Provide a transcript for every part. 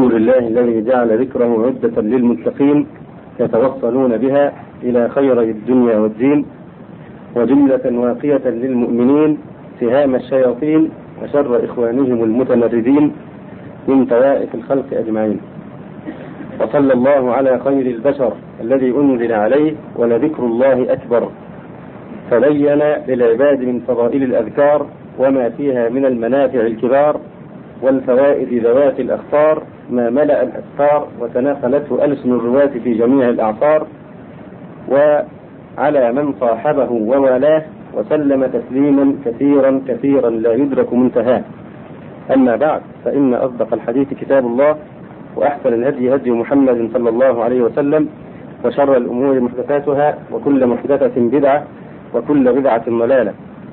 الحمد لله الذي جعل ذكره عدة للمتقين يتوصلون بها إلى خيري الدنيا والدين، وجملة واقية للمؤمنين سهام الشياطين وشر إخوانهم المتمردين من طوائف الخلق أجمعين. وصلى الله على خير البشر الذي أنزل عليه ولذكر الله أكبر، فبين للعباد من فضائل الأذكار وما فيها من المنافع الكبار والفوائد ذوات الأخطار ما ملأ الأسفار وتناقلته ألسن الرواة في جميع الأعصار، وعلى من صاحبه ووالاه وسلم تسليما كثيرا كثيرا لا يدرك منتهاه. أما بعد، فإن أصدق الحديث كتاب الله، وأحسن الهدي هدي محمد صلى الله عليه وسلم، وشر الأمور محدثاتها، وكل محدثة بدعة، وكل بدعة ضلالة.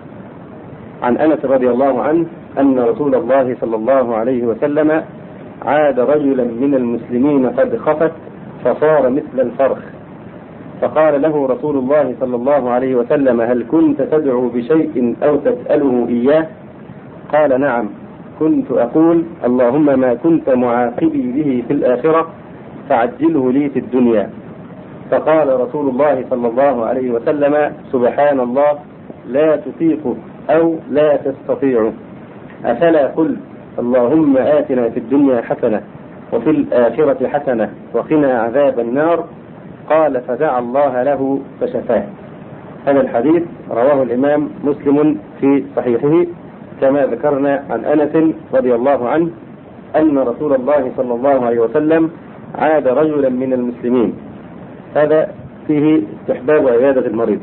عن أنس رضي الله عنه أن رسول الله صلى الله عليه وسلم عاد رجلا من المسلمين قد خفت فصار مثل الفرخ، فقال له رسول الله صلى الله عليه وسلم: هل كنت تدعو بشيء أو تسأله إياه؟ قال: نعم، كنت أقول: اللهم ما كنت معاقبي به في الآخرة فعجله لي في الدنيا. فقال رسول الله صلى الله عليه وسلم: سبحان الله، لا تطيق أو لا تستطيع، أفلا قلت اللهم آتنا في الدنيا حسنة وفي الآخرة حسنة وقنا عذاب النار؟ قال: فدعا الله له فشفاه. هذا الحديث رواه الإمام مسلم في صحيحه، كما ذكرنا عن أنس رضي الله عنه أن رسول الله صلى الله عليه وسلم عاد رجلا من المسلمين، هذا فيه استحباب عيادة المريض،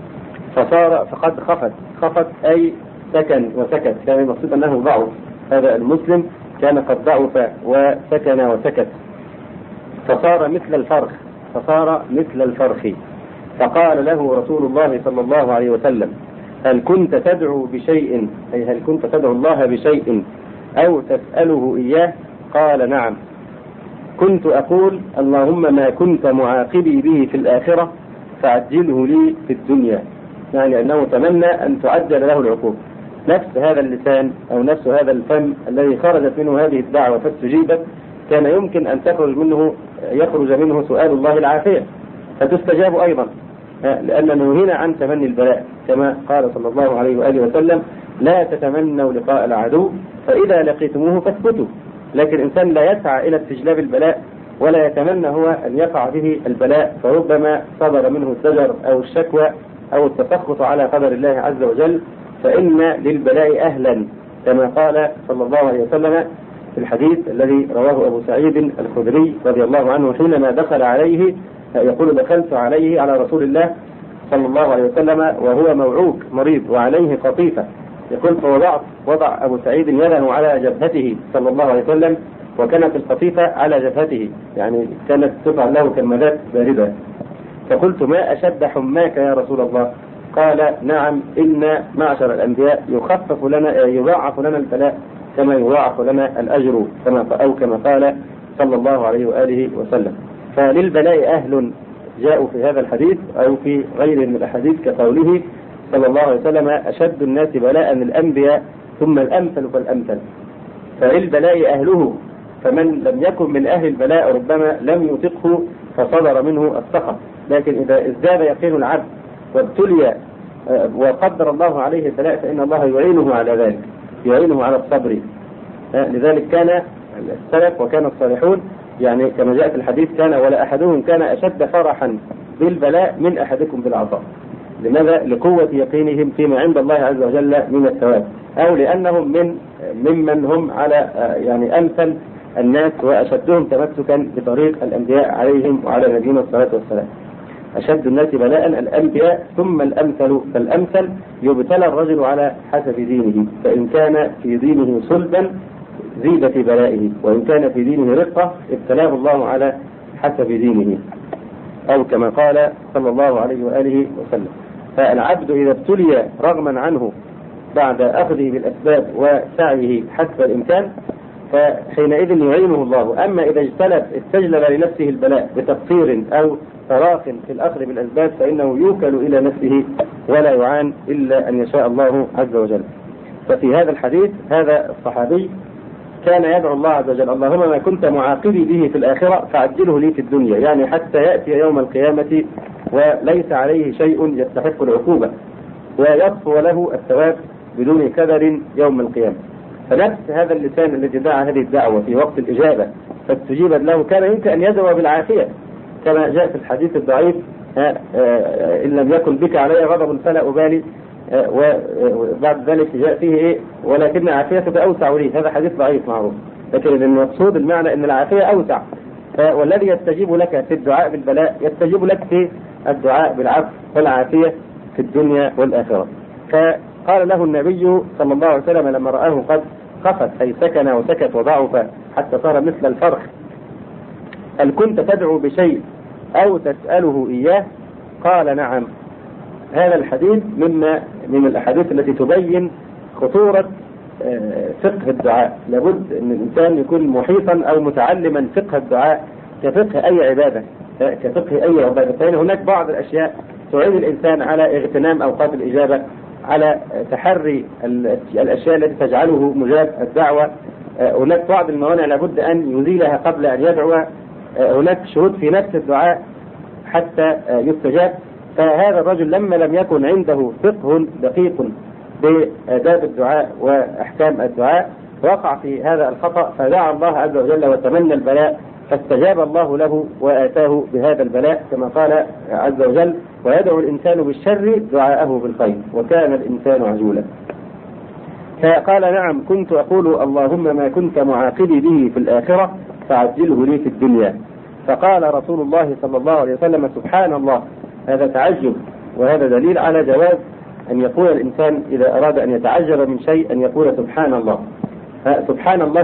فقد خفت أي سكن وسكت، كان المقصود أنه ضعف، هذا المسلم كان قد ضعف وسكن وسكت، فصار مثل الفرخ. فقال له رسول الله صلى الله عليه وسلم: هل كنت تدعو بشيء، أي هل كنت تدعو الله بشيء أو تسأله إياه؟ قال: نعم، كنت أقول: اللهم ما كنت معاقبي به في الآخرة فعجله لي في الدنيا، يعني أنه تمنى أن تعجل له العقوبة. نفس هذا اللسان أو نفس هذا الفم الذي خرجت منه هذه الدعوة فاستجيبت، كان يمكن أن يخرج منه سؤال الله العافية فتستجاب أيضا، لأنه هنا عن تمني البلاء، كما قال صلى الله عليه وآله وسلم: لا تتمنوا لقاء العدو فإذا لقيتموه فاثبتوا. لكن الإنسان لا يسعى إلى استجلاب البلاء ولا يتمنى هو أن يقع به البلاء، فربما صدر منه الزجر أو الشكوى أو التسخط على قدر الله عز وجل، فإن للبلاء أهلا، كما قال صلى الله عليه وسلم في الحديث الذي رواه أبو سعيد الخدري رضي الله عنه حينما دخل عليه، يقول: دخلت عليه على رسول الله صلى الله عليه وسلم وهو موعوك مريض وعليه قطيفة، يقول: فوضع أبو سعيد يده على جبهته صلى الله عليه وسلم، وكانت القطيفة على جبهته، يعني كانت تفعل له كمادات باردة. فقلت: ما أشد حماك يا رسول الله؟ قال: نعم، إن معشر الأنبياء يضاعف لنا البلاء كما يضاعف لنا الأجر، كما قال صلى الله عليه وآله وسلم. فللبلاء أهل جاءوا في هذا الحديث أو في غيره من الأحاديث، كقوله صلى الله عليه وسلم: أشد الناس بلاء الأنبياء ثم الأمثل فالأمثل. فللبلاء أهله، فمن لم يكن من أهل البلاء ربما لم يطقه فصدر منه السخط، لكن إذا ازداد يقين العبد وابتلي وقدر الله عليه البلاء فإن الله يعينه على ذلك، يعينه على الصبر. لذلك كان السلف وكان الصالحون، يعني كما جاء في الحديث: كان ولا أحدهم كان أشد فرحا بالبلاء من أحدكم بالعطاء. لماذا؟ لقوة يقينهم فيما عند الله عز وجل من الثواب، أو لأنهم ممن هم على يعني أمثل الناس وأشدهم تمسكا بطريق الأنبياء عليهم وعلى نبينا الصلاة والسلام. أشد الناس بلاء الأنبياء ثم الأمثل فالأمثل. يبتلى الرجل على حسب دينه، فإن كان في دينه صلبا زيد في بلائه، وإن كان في دينه رقة ابتلاه الله على حسب دينه، أو كما قال صلى الله عليه وآله وسلم. فالعبد إذا ابتلي رغما عنه بعد أخذه بالأسباب وسعيه حسب الإمكان فحينئذ يعينه الله. أما إذا استجلب لنفسه البلاء بتقصير أو فراخ في الأخذ بالأسباب فإنه يوكل إلى نفسه ولا يعان إلا أن يشاء الله عز وجل. ففي هذا الحديث هذا الصحابي كان يدعو الله عز وجل اللهم ما كنت معاقبي به في الآخرة فعجله لي في الدنيا، يعني حتى يأتي يوم القيامة وليس عليه شيء يستحق العقوبة ويصفو له الثواب بدون كدر يوم القيامة. فنفس هذا اللسان الذي دعا هذه الدعوة في وقت الإجابة فاستجيب له كان يمكن أن يدعو بالعافية كما جاء في الحديث الضعيف إن لم يكن بك علي غضب فلا أبالي، وبعد ذلك جاء فيه إيه ولكن عافيتك أوسع لي. هذا حديث ضعيف معروف، لكن المقصود المعنى أن العافية أوسع. والذي يستجيب لك في الدعاء بالبلاء يستجيب لك في الدعاء بالعفو والعافية في الدنيا والآخرة. فقال له النبي صلى الله عليه وسلم لما رآه قد خفت أي سكن وسكت وضعف حتى صار مثل الفرخ: هل كنت تدعو بشيء أو تسأله إياه؟ قال نعم. هذا الحديث من الأحاديث التي تبين خطورة فقه الدعاء. لابد أن الإنسان يكون محيطا أو متعلما فقه الدعاء كفقه أي عبادة، كفقه أي عبادة. فإن هناك بعض الأشياء تعين الإنسان على اغتنام أوقات الإجابة، على تحري الأشياء التي تجعله مجاب الدعوة. هناك بعض الموانع لابد أن يزيلها قبل أن يدعو. هناك شروط في نفس الدعاء حتى يستجاب. فهذا الرجل لما لم يكن عنده فقه دقيق بآداب الدعاء وأحكام الدعاء وقع في هذا الخطأ، فدعا الله عز وجل وتمنى البلاء فاستجاب الله له وآتاه بهذا البلاء كما قال عز وجل: ويدعو الإنسان بالشر دعاءه بالخير وكان الإنسان عجولا. فقال نعم كنت أقول اللهم ما كنت معاقبي به في الآخرة فعجله لي في الدنيا. فقال رسول الله صلى الله عليه وسلم: سبحان الله. هذا تعجب، وهذا دليل على جواز أن يقول الإنسان إذا أراد أن يتعجب من شيء أن يقول سبحان الله. سبحان الله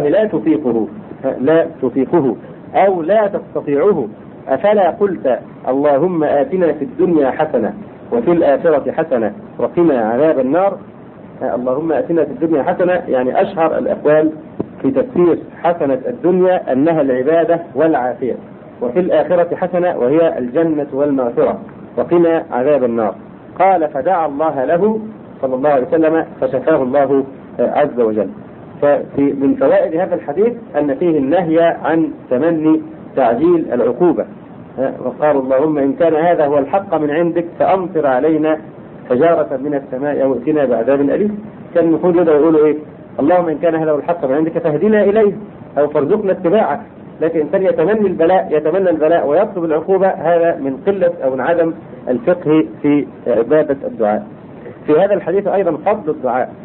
لا تطيقه أو لا تستطيعه. أفلا قلت اللهم آتنا في الدنيا حسنة وفي الآخرة حسنة وقنا عذاب النار؟ اللهم آتنا في الدنيا حسنة يعني أشهر الأقوال في تفسير حسنة الدنيا أنها العبادة والعافية، وفي الآخرة حسنة وهي الجنة والمغفرة، وقنا عذاب النار. قال فدعا الله له صلى الله عليه وسلم فشفاه الله عز وجل. من فوائد هذا الحديث أن فيه النهي عن تمني تعجيل العقوبة. وقال اللهم إن كان هذا هو الحق من عندك فأمطر علينا حجارة من السماء أو ائتنا بعذاب أليم. كان المفروض يقولوا إيه؟ اللهم إن كان هذا هو الحق من عندك فاهدنا إليه أو فارزقنا اتباعه. لكن الإنسان يتمنى البلاء ويطلب العقوبة، هذا من قلة أو من عدم الفقه في عبادة الدعاء. في هذا الحديث أيضا فضل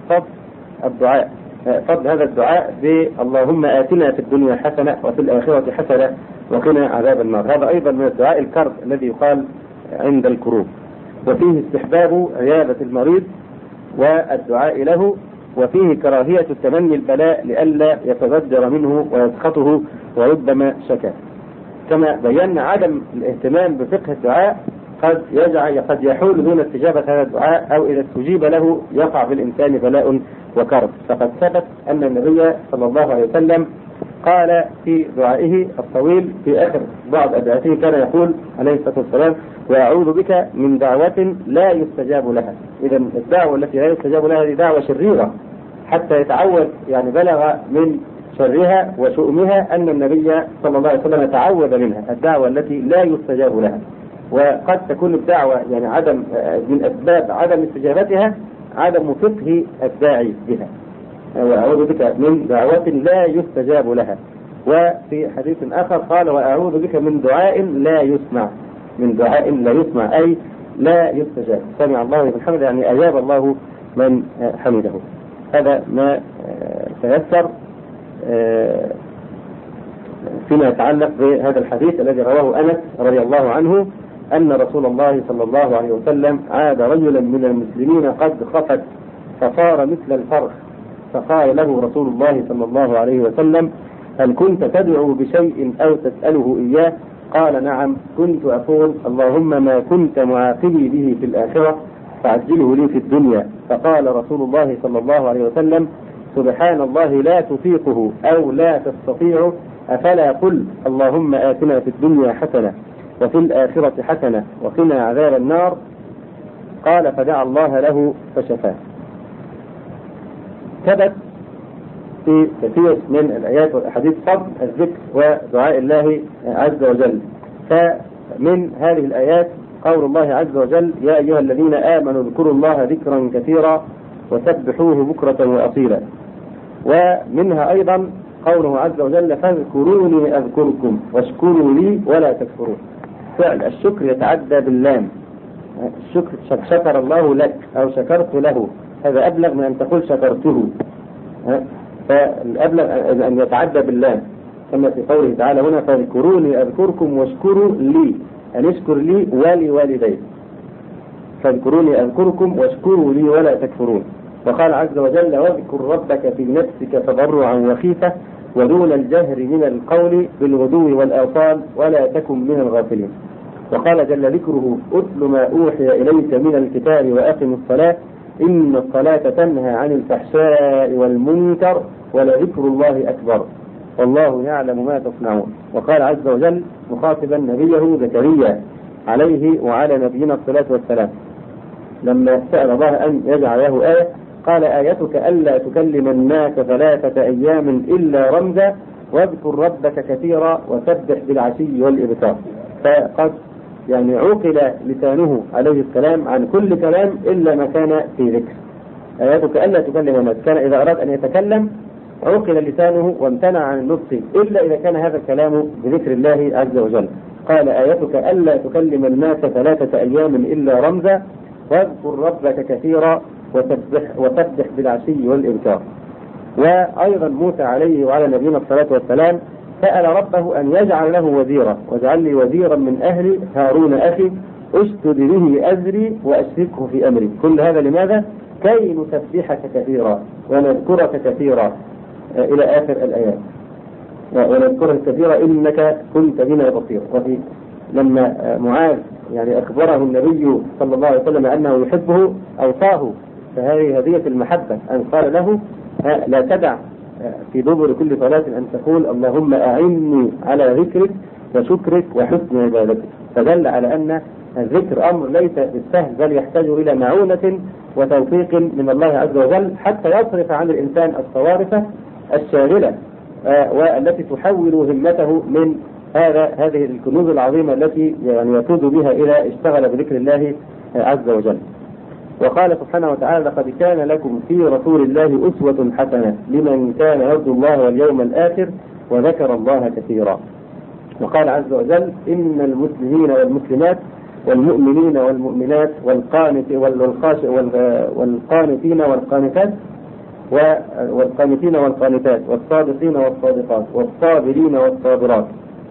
هذا الدعاء اللهم آتنا في الدنيا حسنة وفي الآخرة حسنة وقنا عذاب النار. هذا أيضا من الدعاء الكرب الذي يقال عند الكروب. وفيه استحباب عيادة المريض والدعاء له، وفيه كراهية التمني البلاء لئلا يتضجر منه ويسخطه وربما شكا. كما بينا عدم الاهتمام بفقه الدعاء قد يحول دون استجابة هذا الدعاء، أو إذا استجيب له يقع بالإنسان بلاء وكرب. فقد ثبت أن النبي صلى الله عليه وسلم قال في دعائه الطويل في آخر بعض أدعيته كان يقول عليه الصلاة والسلام: وأعوذ بك من دعوة لا يستجاب لها. إذا الدعوة التي لا يستجاب لها هذه دعوة شريرة، حتى يتعوذ يعني بلغ من شرها وشؤمها أن النبي صلى الله عليه وسلم تعوذ منها، الدعوة التي لا يستجاب لها. وقد تكون الدعوة يعني من أسباب عدم استجابتها عدم فقه الداعي بها. وأعوذ بك من دعوة لا يستجاب لها. وفي حديث آخر قال: وأعوذ بك من دعاء لا يسمع. أي لا يستجاب. سمع الله لمن حمده يعني أجاب الله من حمده. هذا ما تيسر فيما يتعلق بهذا الحديث الذي رواه أنس رضي الله عنه أن رسول الله صلى الله عليه وسلم عاد رجلا من المسلمين قد خفت فصار مثل الفرخ، فقال له رسول الله صلى الله عليه وسلم: هل كنت تدعو بشيء أو تسأله إياه؟ قال: نعم كنت أقول اللهم ما كنت معاقبي به في الآخرة فعجله لي في الدنيا. فقال رسول الله صلى الله عليه وسلم: سبحان الله لا تطيقه أو لا تستطيعه. أفلا قل اللهم آتنا في الدنيا حسنة وفي الآخرة حسنة وقنا عذاب النار؟ قال فدعا الله له فشفاه. ثبت في كثير من الآيات والأحاديث فضل الذكر ودعاء الله عز وجل. فمن هذه الآيات قول الله عز وجل: يا أيها الذين آمنوا اذكروا الله ذكرا كثيرا وسبحوه بكرة وأصيلا. ومنها أيضا قوله عز وجل: فاذكروني أذكركم واشكروا لي ولا تكفرون. فعل الشكر يتعدى باللام، الشكر شكر الله لك أو شكرت له، هذا أبلغ من أن تقول شكرته، فالأبلغ أن يتعدى باللام، كما في قوله تعالى هنا: فاذكروني أذكركم واشكروا لي، أن اشكر لي ولوالدي. فاذكروني أذكركم واشكروا لي ولا تكفرون. وقال عز وجل: واذكر ربك في نفسك تضرعا وخيفة ودون الجهر من القول بالغدو والآصال ولا تكن من الغافلين. وقال جل ذكره: اتل ما أوحي إليك من الكتاب وأقم الصلاة إن الصلاة تنهى عن الفحشاء والمنكر ولذكر الله أكبر والله يعلم ما تصنعون. وقال عز وجل مخاطبا نبيه زكريا عليه وعلى نبينا الصلاة والسلام لما سأل الله أن يجعل له آية، قال: آيتك ألا تكلم الناس 3 أيام إلا رمزا واذكر ربك كثيرا وسبح بالعشي والإبكار. فقد عقل لسانه عليه السلام عن كل كلام إلا ما كان في ذكر. آياتك ألا تكلم الناس، كان إذا أراد أن يتكلم عقل لسانه وامتنع عن النطق إلا إذا كان هذا الكلام بذكر الله عز وجل. قال: آيتك ألا تكلم الناس 3 أيام إلا رمزا واذكر ربك كثيرا وسبح بالعشي والإبكار. وأيضا موسى عليه وعلى نبينا الصلاة والسلام سأل ربه أن يجعل له وزيرا: واجعل لي وزيرا من أهلي هارون أخي أشدد به أزري وأشركه في أمري. كل هذا لماذا؟ كي نسبحك كثيرا ونذكرك كثيرا إلى آخر الآيات. ونذكرك كثيرا إنك كنت بنا بصير. وفي لما معاذ أخبره النبي صلى الله عليه وسلم أنه يحبه أوصاه، فهذه هدية المحبة، أن قال له: لا تدع في دبر كل صلاة أن تقول اللهم أعني على ذكرك وشكرك وحسن عبادتك. فدل على أن الذكر أمر ليس بالسهل، بل يحتاج إلى معونة وتوفيق من الله عز وجل حتى يصرف عن الإنسان الصوارف الشاغلة والتي تحول همته من هذه الكنوز العظيمة التي يفوز بها إذا اشتغل بذكر الله عز وجل. وقال سبحانه وتعالى: لقد كان لكم في رسول الله أسوة حسنة لمن كان يرجو الله واليوم الآخر وذكر الله كثيرا. وقال عز وجل: إن المسلمين والمسلمات والمؤمنين والمؤمنات والقانتين والقانتات والصادقين والصادقات والصابرين والصابرات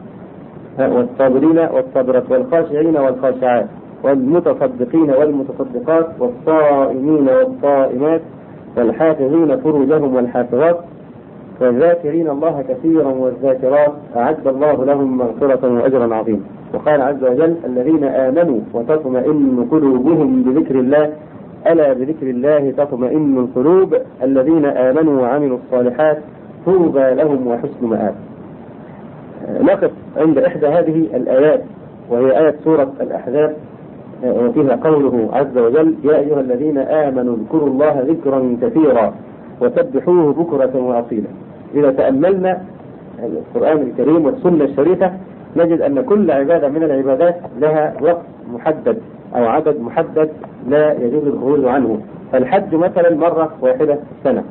والخاشعين والخاشعات والمتصدقين والمتصدقات والصائمين والصائمات والحافظين فروجهم والحافظات والذاكرين الله كثيرا والذاكرات أعد الله لهم مغفرة وأجرا عظيما. وقال عز وجل: الذين آمنوا وتطمئن قلوبهم بذكر الله ألا بذكر الله تطمئن القلوب الذين آمنوا وعملوا الصالحات طوبى لهم وحسن مآب. نقف عند إحدى هذه الآيات وهي آية سورة الأحزاب وفيها قوله عز وجل: يا أيها الذين آمنوا اذكروا الله ذكرا كثيرا وسبحوه بكرة وأصيلا. إذا تأملنا القرآن الكريم والسنة الشريفة نجد أن كل عبادة من العبادات لها وقت محدد أو عدد محدد لا يجوز الخروج عنه. فالحج مثلا مرة واحدة في السنة.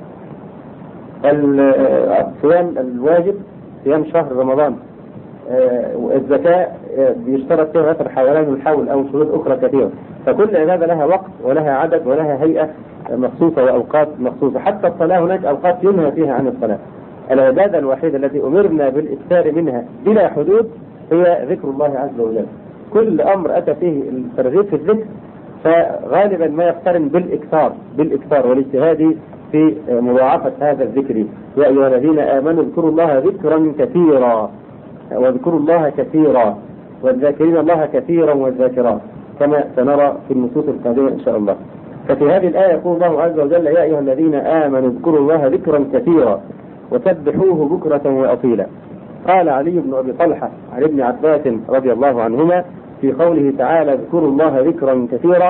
الصيام الواجب صيام شهر رمضان. الزكاة بيشترط فيها مثل حولان الحول أو شروط أخرى كثيرة. فكل عبادة لها وقت ولها عدد ولها هيئة مخصوصة وأوقات مخصوصة. حتى الصلاة هناك أوقات ينهى فيها عن الصلاة. العبادة الوحيدة التي أمرنا بالإكثار منها بلا حدود هي ذكر الله عز وجل. كل أمر أتى فيه الترغيب في الذكر فغالبا ما يقترن بالإكثار والاجتهاد في مضاعفة هذا الذكر. يا أيها الذين آمنوا اذكروا الله ذكرا كثيرا واذكروا الله كثيرا والذاكرين الله كثيرا والذاكرات كما سنرى في النصوص القادمة إن شاء الله. ففي هذه الآية يقول الله عز وجل: يا أيها الذين آمنوا اذكروا الله ذكرا كثيرا وسبحوه بكرة وأصيلا. قال علي بن أبي طلحة عن ابن عباس رضي الله عنهما في قوله تعالى: اذكروا الله ذكرا كثيرا: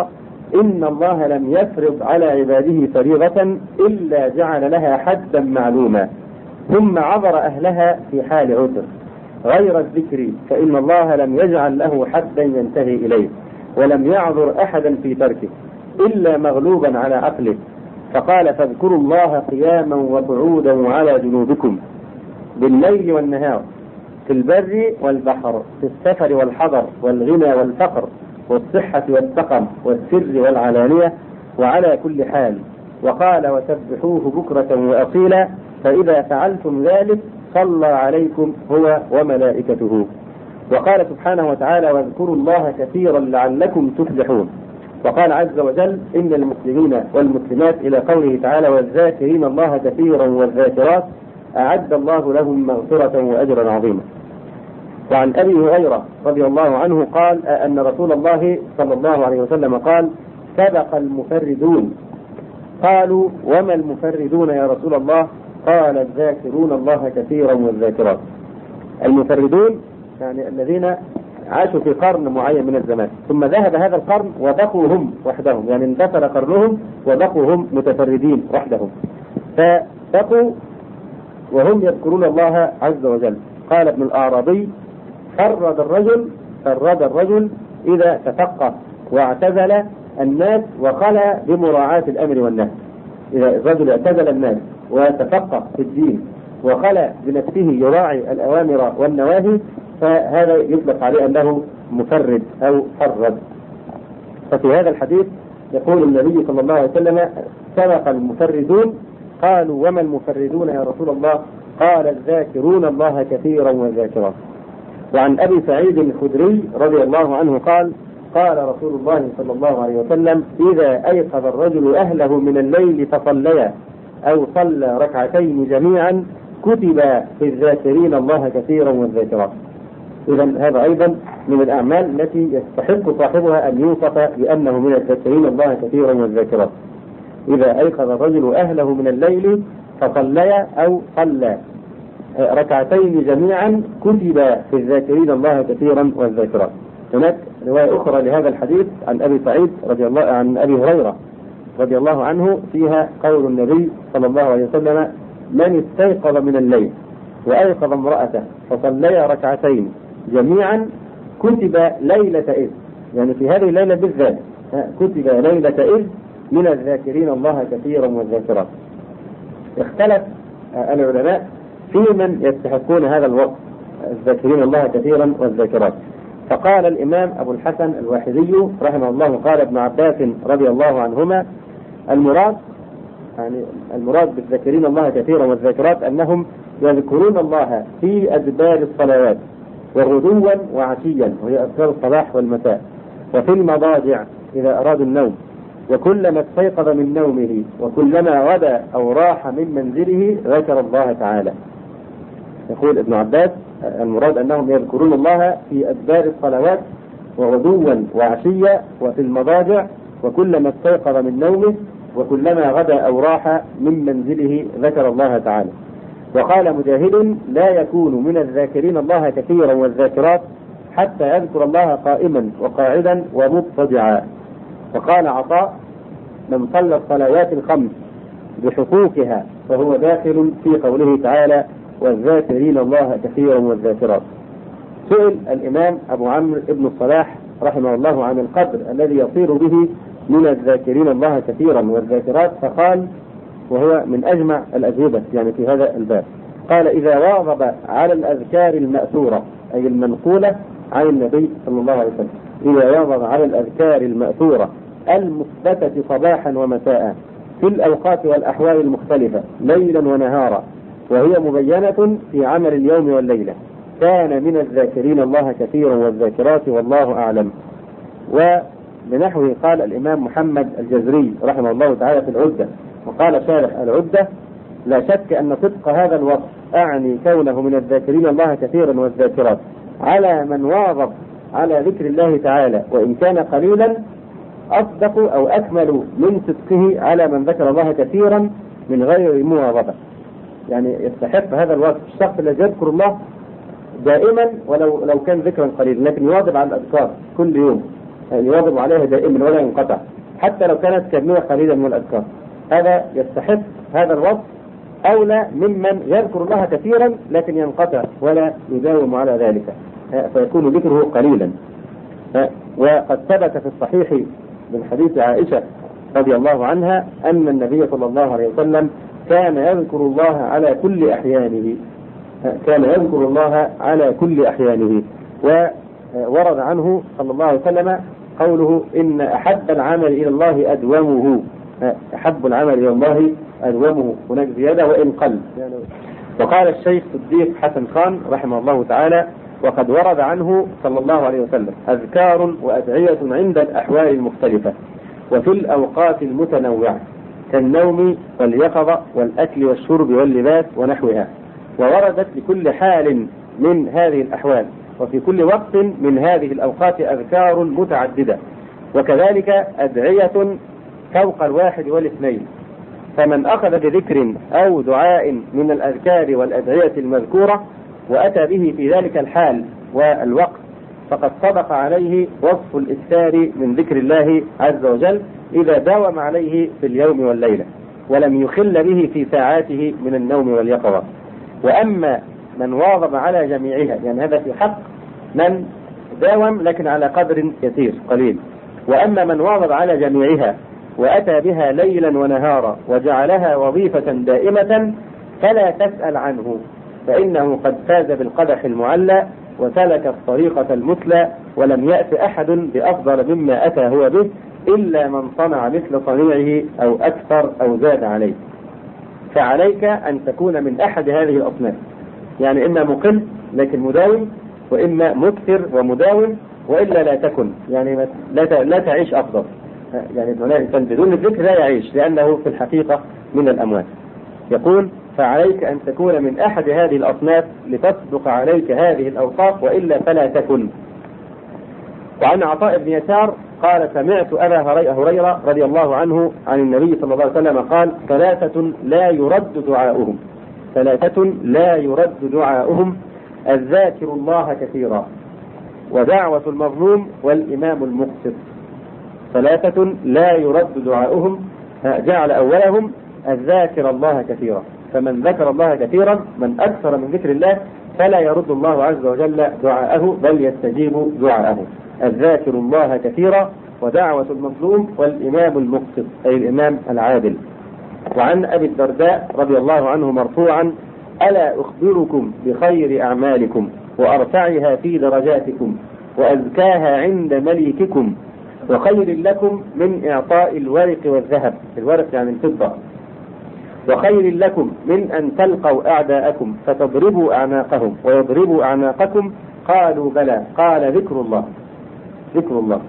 إن الله لم يفرض على عباده فريضة إلا جعل لها حدا معلوما ثم عبر أهلها في حال عسر، غير الذكر فإن الله لم يجعل له حدا ينتهي إليه، ولم يعذر أحدا في تركه إلا مغلوبا على عقله، فقال فاذكروا الله قياما وقعودا وعلى جنوبكم بالليل والنهار، في البر والبحر، في السفر والحضر، والغنى والفقر، والصحة والسقم، والسر والعلانية، وعلى كل حال. وقال وسبحوه بكرة وأصيلا، فإذا فعلتم ذلك صلى عليكم هو وملائكته. وقال سبحانه وتعالى واذكروا الله كثيرا لعلكم تفلحون. وقال عز وجل إن المسلمين والمسلمات إلى قوله تعالى والذاكرين الله كثيرا والذاكرات أعد الله لهم مغفرة وأجرا عظيما. وعن أبي هريرة رضي الله عنه قال أن رسول الله صلى الله عليه وسلم قال سبق المفردون. قالوا وما المفردون يا رسول الله؟ قال الذاكرون الله كثيرا والذاكرات. المفردون يعني الذين عاشوا في قرن معين من الزمان ثم ذهب هذا القرن وبقوا هم وحدهم، يعني اندثر قرنهم وبقوا هم متفردين وحدهم، فبقوا وهم يذكرون الله عز وجل. قال ابن الأعرابي فرد الرجل إذا تفقه واعتزل الناس وخلى بمراعاة الأمر والنهي. إذا الرجل اعتزل الناس وتفقه في الدين وخلى بنفسه يراعي الأوامر والنواهي فهذا يطلق عليه أنه مفرد أو فرد. ففي هذا الحديث يقول النبي صلى الله عليه وسلم سبق المفردون. قالوا وما المفردون يا رسول الله؟ قال الذاكرون الله كثيرا والذاكرات. وعن أبي سعيد الخدري رضي الله عنه قال قال رسول الله صلى الله عليه وسلم إذا أيقظ الرجل أهله من الليل فصليا أو صلى ركعتين جميعا كتب في الذاكرين الله كثيرا والذاكرات. إذا هذا أيضا من الأعمال التي يستحق صاحبها أن يوصف بأنه من الذاكرين الله كثيرا والذاكرات. إذا أيقظ الرجل أهله من الليل فصليا أو صلى ركعتين جميعا كتب في الذاكرين الله كثيرا والذاكرات. هناك رواية أخرى لهذا الحديث عن أبي سعيد عن أبي هريرة رضي الله عنه فيها قول النبي صلى الله عليه وسلم من استيقظ من الليل وأيقظ امرأته فصليا ركعتين جميعا كتب ليلة إذ، يعني في هذه الليلة بالذات كتب ليلة إذ من الذاكرين الله كثيرا والذاكرات. اختلف العلماء في من يستحقون هذا الوصف الذاكرين الله كثيرا والذاكرات. فقال الإمام أبو الحسن الواحدي رحمه الله قال ابن عباس رضي الله عنهما المراد بالذاكرين الله كثيرا والذاكرات أنهم يذكرون الله في أدبار الصلوات وغدوا وعشيا وهي أذكار الصباح والمساء، وفي المضاجع إذا أرادوا النوم، وكلما استيقظ من نومه، وكلما غدا أو راح من منزله ذكر الله تعالى. يقول ابن عباس المراد أنهم يذكرون الله في أدبار الصلوات وغدوا وعشيا وفي المضاجع وكلما استيقظ من نومه وكلما غدا أو راح من منزله ذكر الله تعالى. وقال مجاهد لا يكون من الذاكرين الله كثيرا والذاكرات حتى يذكر الله قائما وقاعدا ومضطجعا. وقال عطاء من صلى الصلوات الخمس بحقوقها فهو داخل في قوله تعالى والذاكرين الله كثيرا والذاكرات. سئل الإمام أبو عمرو بن الصلاح رحمه الله عن القدر الذي يصير به من الذاكرين الله كثيرا والذاكرات، فقال وهو من أجمع الأجوبة يعني في هذا الباب، قال إذا واظب على الأذكار المأثورة أي المنقولة عن النبي صلى الله عليه وسلم، إذا واظب على الأذكار المأثورة المثبتة صباحا ومساء في الأوقات والأحوال المختلفة ليلا ونهارا وهي مبينة في عمل اليوم والليلة كان من الذاكرين الله كثيرا والذاكرات والله أعلم. وبنحوه قال الإمام محمد الجزري رحمه الله تعالى في العدة، وقال شارح العدة لا شك أن صدق هذا الوصف أعني كونه من الذاكرين الله كثيرا والذاكرات على من واظب على ذكر الله تعالى وإن كان قليلا أصدق أو أكمل من صدقه على من ذكر الله كثيرا من غير مواظبة. يعني يستحق هذا الوصف الشخص الذي يذكر الله دائما ولو كان ذكرا قليلا، لكن يواظب على الأذكار كل يوم، يعني يواظب عليها دائما ولا ينقطع، حتى لو كانت كمية قليلة من الأذكار. هذا يستحق هذا الوصف أولى ممن يذكر الله كثيرا لكن ينقطع ولا يداوم على ذلك، فيكون ذكره قليلا. وقد ثبت في الصحيح من حديث عائشة رضي الله عنها أن النبي صلى الله عليه وسلم كان يذكر الله على كل أحيانه، كان يذكر الله على كل أحيانه. وورد عنه صلى الله عليه وسلم قوله إن أحب العمل إلى الله أدومه، أحب العمل إلى الله أدومه، هناك زيادة وإن قل. وقال الشيخ صديق حسن خان رحمه الله تعالى وقد ورد عنه صلى الله عليه وسلم أذكار وأدعية عند الأحوال المختلفة وفي الأوقات المتنوعة كالنوم واليقظة والأكل والشرب واللباس ونحوها، ووردت لكل حال من هذه الأحوال وفي كل وقت من هذه الأوقات أذكار متعددة، وكذلك أدعية فوق 1 و2. فمن أخذ بذكر أو دعاء من الأذكار والأدعية المذكورة وأتى به في ذلك الحال والوقت فقد صدق عليه وصف الإكثار من ذكر الله عز وجل إذا داوم عليه في اليوم والليلة ولم يخل به في ساعاته من النوم واليقظة. وأما من واظب على جميعها، يعني هذا في حق من داوم لكن على قدر يسير قليل، وأما من واظب على جميعها وأتى بها ليلا ونهارا وجعلها وظيفة دائمة فلا تسأل عنه، فإنه قد فاز بالقدح المعلى وسلك الطريقة المثلى، ولم يأت أحد بأفضل مما أتى هو به إلا من صنع مثل صنيعه أو أكثر أو زاد عليه. فعليك أن تكون من أحد هذه الأصناف، يعني إما مقل لكن مداوم، وإما مكثر ومداوم، وإلا لا تكن، يعني لا تعيش أفضل. يعني الإنسان بدون الذكر لا يعيش لأنه في الحقيقة من الأموات. يقول فعليك أن تكون من أحد هذه الأصناف لتصدق عليك هذه الأوصاف، وإلا فلا تكن. وعن عطاء بن يسار قال سمعت أبا هريرة رضي الله عنه عن النبي صلى الله عليه وسلم قال 3 لا يرد دعاؤهم، 3 لا يرد دعاؤهم الذاكر الله كثيرا ودعوة المظلوم والإمام المقسط. 3 لا يرد دعاؤهم، جعل أولهم الذاكر الله كثيرا، فمن ذكر الله كثيرا من أكثر من ذكر الله فلا يرد الله عز وجل دعاءه بل يستجيب دعاءه. الذاكر الله كثيرا ودعوة المظلوم والإمام المقسط أي الإمام العادل. وعن أبي الدرداء رضي الله عنه مرفوعا ألا أخبركم بخير أعمالكم وأرفعها في درجاتكم وأزكاها عند مليككم وخير لكم من إعطاء الورق والذهب، الورق يعني الفضة، وخير لكم من أن تلقوا أعداءكم فتضربوا أعناقهم ويضربوا أعناقكم. قالوا بلى، قال ذكر الله، ذكر الله.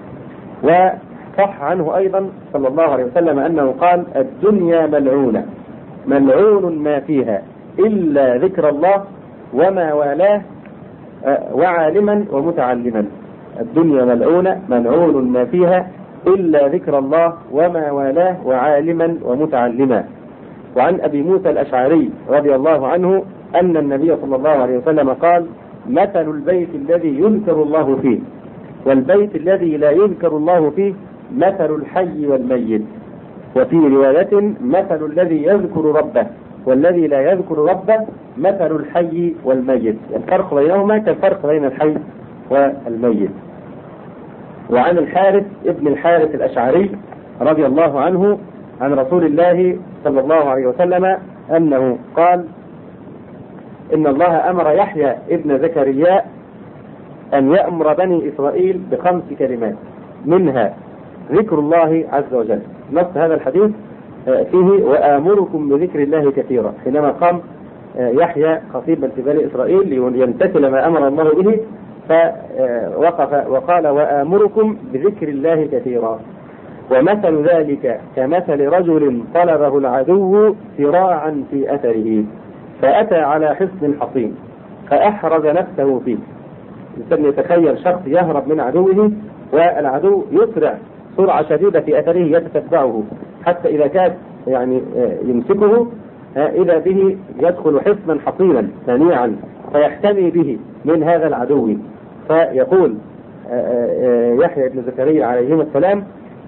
وصح عنه أيضا صلى الله عليه وسلم أنه قال الدنيا ملعونة ملعون ما فيها إلا ذكر الله وما والاه وعالما ومتعلما. الدنيا ملعونة ملعون ما فيها إلا ذكر الله وما والاه وعالما ومتعلما. وعن أبي موسى الأشعري رضي الله عنه أن النبي صلى الله عليه وسلم قال مثل البيت الذي يذكر الله فيه والبيت الذي لا يذكر الله فيه مثل الحي والميت. وفي رواية مثل الذي يذكر ربه والذي لا يذكر ربه مثل الحي والميت، الفرق بينهما كالفرق بين الحي والميت. وعن الحارث ابن الحارث الأشعري رضي الله عنه عن رسول الله صلى الله عليه وسلم أنه قال إن الله أمر يحيى ابن زكريا أن يأمر بني إسرائيل ب5 كلمات منها ذكر الله عز وجل. نص هذا الحديث فيه وآمركم بذكر الله كثيرا، حينما قام يحيى خطيبا في بني إسرائيل ليمتثل ما أمر الله به فوقف وقال وآمركم بذكر الله كثيرا. ومثل ذلك كمثل رجل طلبه العدو سراعا في أثره فأتى على حصن حصين فأحرز نفسه فيه. يتخيل شخص يهرب من عدوه والعدو يسرع سرعة شديدة في أثره يتتبعه حتى إذا كاد يعني يمسكه إذا به يدخل حصنا حصينا منيعا فيحتمي به من هذا العدو. فيقول يحيى بن زكريا عليهما السلام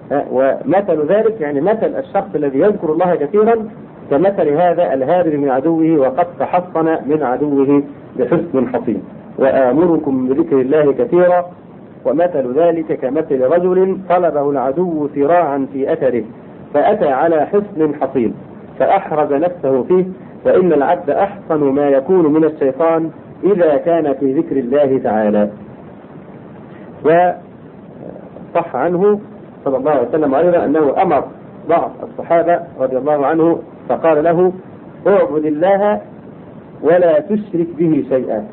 ومثل ذلك يعني مثل الشخص الذي يذكر الله كثيرا كمثل هذا الهارب من عدوه وقد تحصن من عدوه بحصن حصين. وآمركم بذكر الله كثيرا ومثل ذلك كمثل رجل طلبه العدو صراعا في أثره فأتى على حصن حصين فأحرز نفسه فيه. وإن العبد أحصن ما يكون من الشيطان إذا كان في ذكر الله تعالى. وصح عنه صلى الله عليه وسلم أيضا أنه أمر بعض الصحابة رضي الله عنه فقال له اعبد الله ولا تشرك به شيئا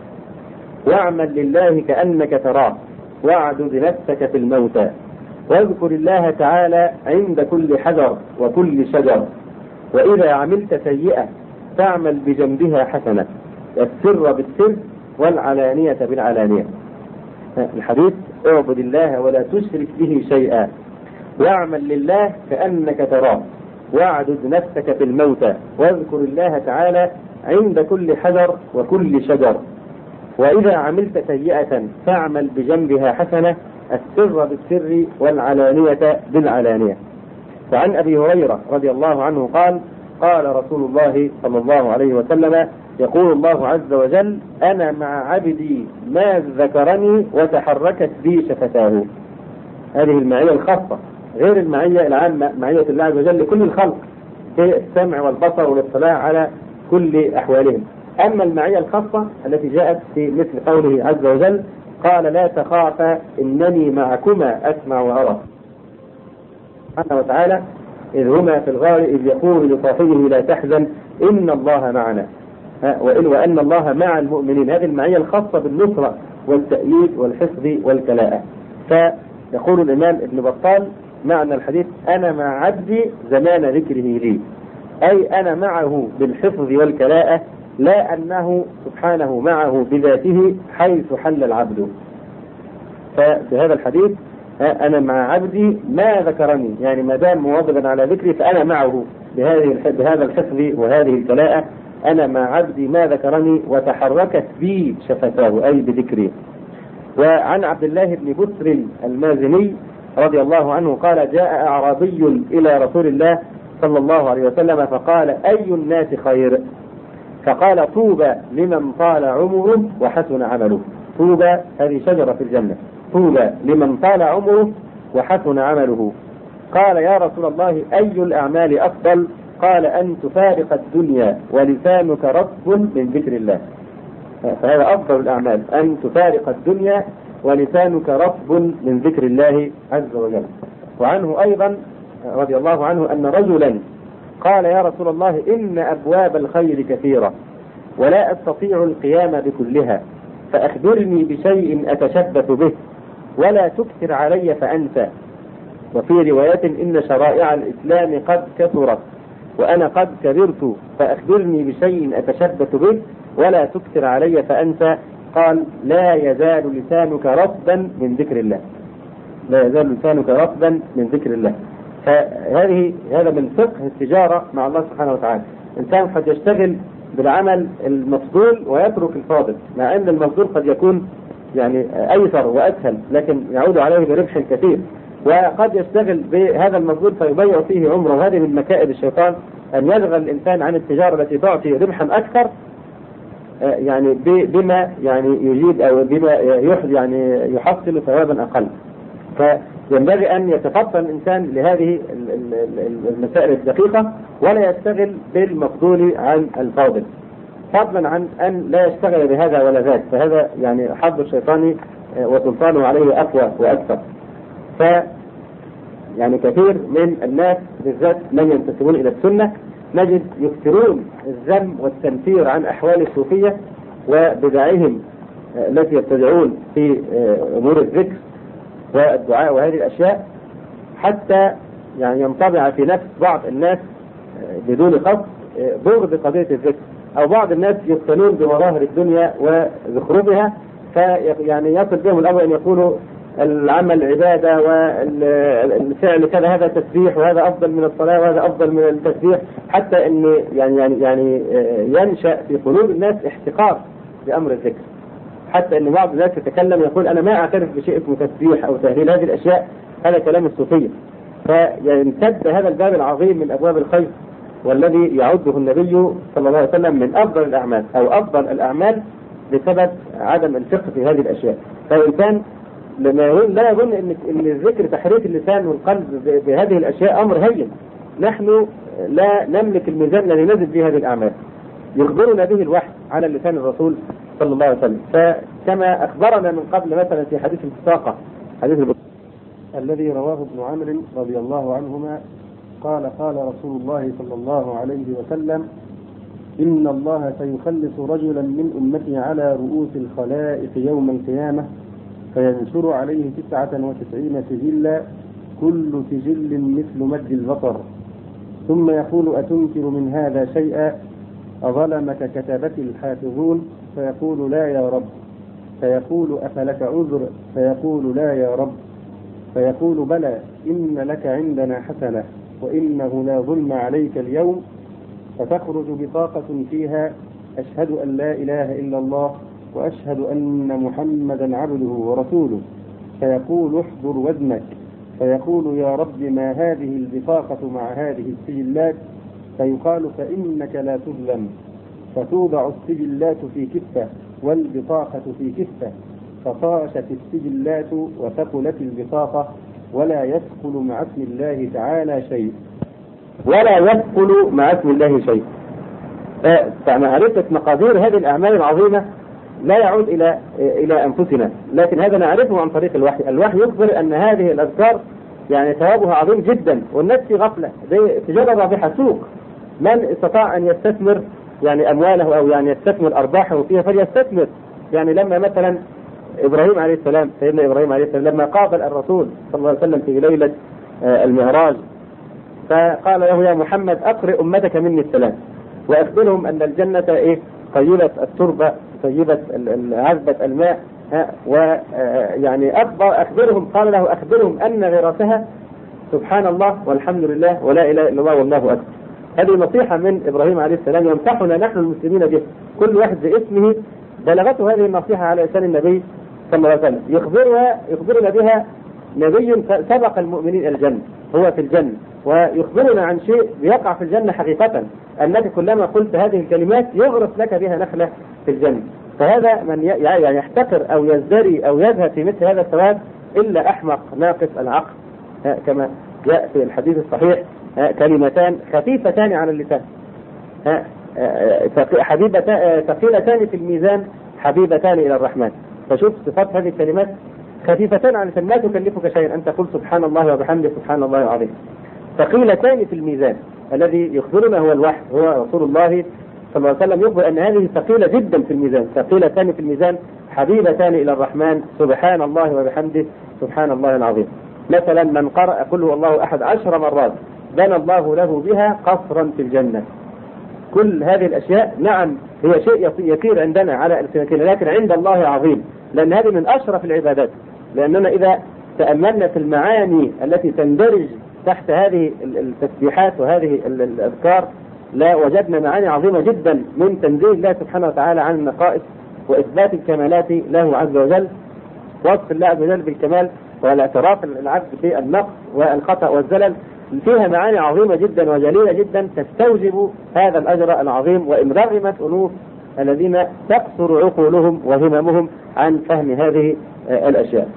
واعمل لله كأنك تراه واعدد نفسك في الموتى واذكر الله تعالى عند كل حجر وكل شجر وإذا عملت سيئة فاعمل بجنبها حسنة السر بالسر والعلانية بالعلانية. الحديث اعبد الله ولا تشرك به شيئا واعمل لله كأنك تراه واعدد نفسك في الموتى واذكر الله تعالى عند كل حجر وكل شجر وإذا عملت سيئة فاعمل بجنبها حسنة السر بالسر والعلانية بالعلانية. وعن أبي هريرة رضي الله عنه قال قال رسول الله صلى الله عليه وسلم يقول الله عز وجل أنا مع عبدي ما ذكرني وتحركت بي شفتاه. هذه المعية الخاصة غير المعية العامة، معية الله عز وجل لكل الخلق في السمع والبصر والاطلاع على كل أحوالهم. أما المعية الخاصة التي جاءت في مثل قوله عز وجل قال لا تخافا إنني معكما أسمع وأرى سبحانه وتعالى إذ هما في الغار إذ يقول لصاحبه لا تحزن إن الله معنا وأن الله مع المؤمنين. هذه المعية الخاصة بالنصرة والتأييد والحفظ والكلاءة. فيقول الإمام ابن بطال معنى الحديث أنا مع عبدي زمان ذكره لي أي أنا معه بالحفظ والكلاءة لا أنه سبحانه معه بذاته حيث حل العبد. فبهذا الحديث أنا مع عبدي ما ذكرني يعني ما دام مواظبا على ذكري فأنا معه بهذا الحفظ وهذه الكلاءة. أنا مع عبدي ما ذكرني وتحركت بي شفتاه أي بذكري. وعن عبد الله بن بسر المازني رضي الله عنه قال جاء أعرابي إلى رسول الله صلى الله عليه وسلم فقال أي الناس خير؟ فقال طوبى لمن طال عمره وحسن عمله. طوبى هذه شجرة في الجنة. طوبى لمن طال عمره وحسن عمله. قال يا رسول الله أي الأعمال أفضل؟ قال أن تفارق الدنيا ولسانك رطب من ذكر الله. فهذا أفضل الأعمال أن تفارق الدنيا ولسانك رطب من ذكر الله عز وجل. وعنه أيضا رضي الله عنه أن رجلا قال يا رسول الله إن أبواب الخير كثيرة ولا أستطيع القيام بكلها فأخبرني بشيء أتشبث به ولا تكثر علي فأنسى. وفي رواية إن شرائع الإسلام قد كثرت وأنا قد كبرت فأخبرني بشيء أتشبث به ولا تكثر علي فأنسى. قال لا يزال لسانك رطبا من ذكر الله. لا يزال لسانك رطبا من ذكر الله. هذا من فقه التجارة مع الله سبحانه وتعالى. إنسان قد يشتغل بالعمل المفضول ويترك الفاضل مع أن المفضول قد يكون يعني أيسر وأسهل لكن يعود عليه بربح كثير. وقد يشتغل بهذا المفضول فيضيع فيه عمره. وهذه من مكائد الشيطان أن يشغل الإنسان عن التجارة التي تعطي ربحا أكثر يعني بما يعني يجيد أو بما يعني يحصل ثوابا أقل. فينبغي أن يتفطن الإنسان لهذه المسائل الدقيقة ولا يشتغل بالمفضول عن الفاضل فضلا عن أن لا يشتغل بهذا ولا ذاك. فهذا يعني حظ الشيطان وسلطانه عليه أقوى وأكثر. يعني كثير من الناس بالذات من ينتسبون إلى السنة نجد يكثرون الذم والتنفير عن أحوال الصوفية وبدعهم التي يبتدعون في أمور الذكر والدعاء وهذه الأشياء حتى يعني ينطبع في نفس بعض الناس بدون قصد بغض قضية الذكر. أو بعض الناس يقتنون بمظاهر الدنيا وزخرفها فيعني يصل بهم الأمر أن يقولوا العمل عبادة والفعل كذا هذا تسبيح وهذا أفضل من الصلاة وهذا أفضل من التسبيح حتى أن يعني ينشأ في قلوب الناس احتقار بأمر الذكر. حتى ان بعض الناس يتكلم يقول انا ما اعترف بشيء اسمه تسبيح او تهليل، هذه الاشياء هذا كلام الصوفيه. فيمتد هذا الباب العظيم من ابواب الخير والذي يعده النبي صلى الله عليه وسلم من افضل الاعمال او افضل الاعمال بسبب عدم الفقه في هذه الاشياء. فالانسان لا يظن ان الذكر تحريك اللسان والقلب بهذه الاشياء امر هين. نحن لا نملك الميزان الذي نزل به هذه الاعمال، يخبرنا به الوحي على لسان الرسول صلى الله عليه وسلم. فكما اخبرنا من قبل مثلا في حديث البطاقه، حديث الذي رواه ابن عمرو رضي الله عنهما قال قال رسول الله صلى الله عليه وسلم: إن الله سيخلص رجلا من أمتي على رؤوس الخلائق يوم القيامة فينشر عليه 99 سجلا كل سجل مثل مد البصر، ثم يقول: أتنكر من هذا شيئا؟ أظلمك كتبتي الحافظون؟ فيقول: لا يا رب. فيقول: أفلك عذر؟ فيقول: لا يا رب. فيقول: بلى، إن لك عندنا حسنة وإنه لا ظلم عليك اليوم. فتخرج بطاقة فيها: أشهد أن لا إله إلا الله وأشهد أن محمدا عبده ورسوله. فيقول: احضر وزنك. فيقول: يا رب ما هذه البطاقة مع هذه السجلات؟ فيقال: فإنك لا تظلم. فتوضع السجلات في كفة والبطاقة في كفة، فطاشت السجلات وثقلت البطاقة، ولا يثقل مع اسم الله تعالى شيء. ولا يثقل مع اسم الله شيء. فمعرفة مقادير هذه الأعمال العظيمة لا يعود إلى أنفسنا، لكن هذا نعرفه عن طريق الوحي. الوحي يخبر أن هذه الأذكار يعني ثوابها عظيم جدا، والناس في غفلة. دي تجارة رابحة، سوق. من استطاع أن يستثمر يعني أمواله أو يعني يستثمر أرباحه فيها فليستثمر. يعني لما مثلا إبراهيم عليه السلام، سيدنا إبراهيم عليه السلام لما قابل الرسول صلى الله عليه وسلم في ليلة المعراج، فقال له: يا محمد أقرئ أمتك مني السلام وأخبرهم أن الجنة طيبة التربة، طيبة عذبة الماء، ويعني أخبرهم، قال له: أخبرهم أن غراسها سبحان الله والحمد لله ولا إله إلا الله والله أكبر. هذه نصيحة من إبراهيم عليه السلام ينصحنا نحن المسلمين به، كل واحد باسمه بلغته هذه النصيحة على لسان النبي صلى الله عليه وسلم. يخبرنا بها نبي سبق المؤمنين الجنة، هو في الجنة، ويخبرنا عن شيء يقع في الجنة حقيقة، أنك كلما قلت هذه الكلمات يغرس لك بها نخلة في الجنة. فهذا من يعني يحتقر أو يزدري أو يزهد في مثل هذا الثواب إلا أحمق ناقص العقل. كما جاء في الحديث الصحيح: كلمتان خفيفتان على اللسان ثقيلتان في الميزان حبيبتان إلى الرحمن. فشوف صفات هذه الكلمات: خفيفتان على اللسان لا تكلفك شيئا، أن تقول سبحان الله وبحمده سبحان الله العظيم. ثقيلتان في الميزان، الذي يخبرنا هو الوحي، هو رسول الله صلى الله عليه وسلم، يخبر أن هذه ثقيلة جدا في الميزان، ثقيلتان في الميزان حبيبتان إلى الرحمن سبحان الله وبحمده سبحان الله العظيم. مثلا من قرأ قل هو الله أحد 10 مرات بنى الله له بها قصرا في الجنة. كل هذه الأشياء نعم هي شيء يسير عندنا على ألسنتنا، لكن عند الله عظيم، لأن هذه من أشرف العبادات. لأننا إذا تأملنا في المعاني التي تندرج تحت هذه التسبيحات وهذه الأذكار لا وجدنا معاني عظيمة جدا من تنزيه الله سبحانه وتعالى عن النقائص وإثبات الكمالات له عز وجل، وصف الله عز وجل بالكمال والاعتراف العبد بالنقص والخطأ والزلل. فيها معاني عظيمة جدا وجليلة جدا تستوجب هذا الأجر العظيم، وإن رغمت أنوف الذين تقصر عقولهم وهممهم عن فهم هذه الأشياء.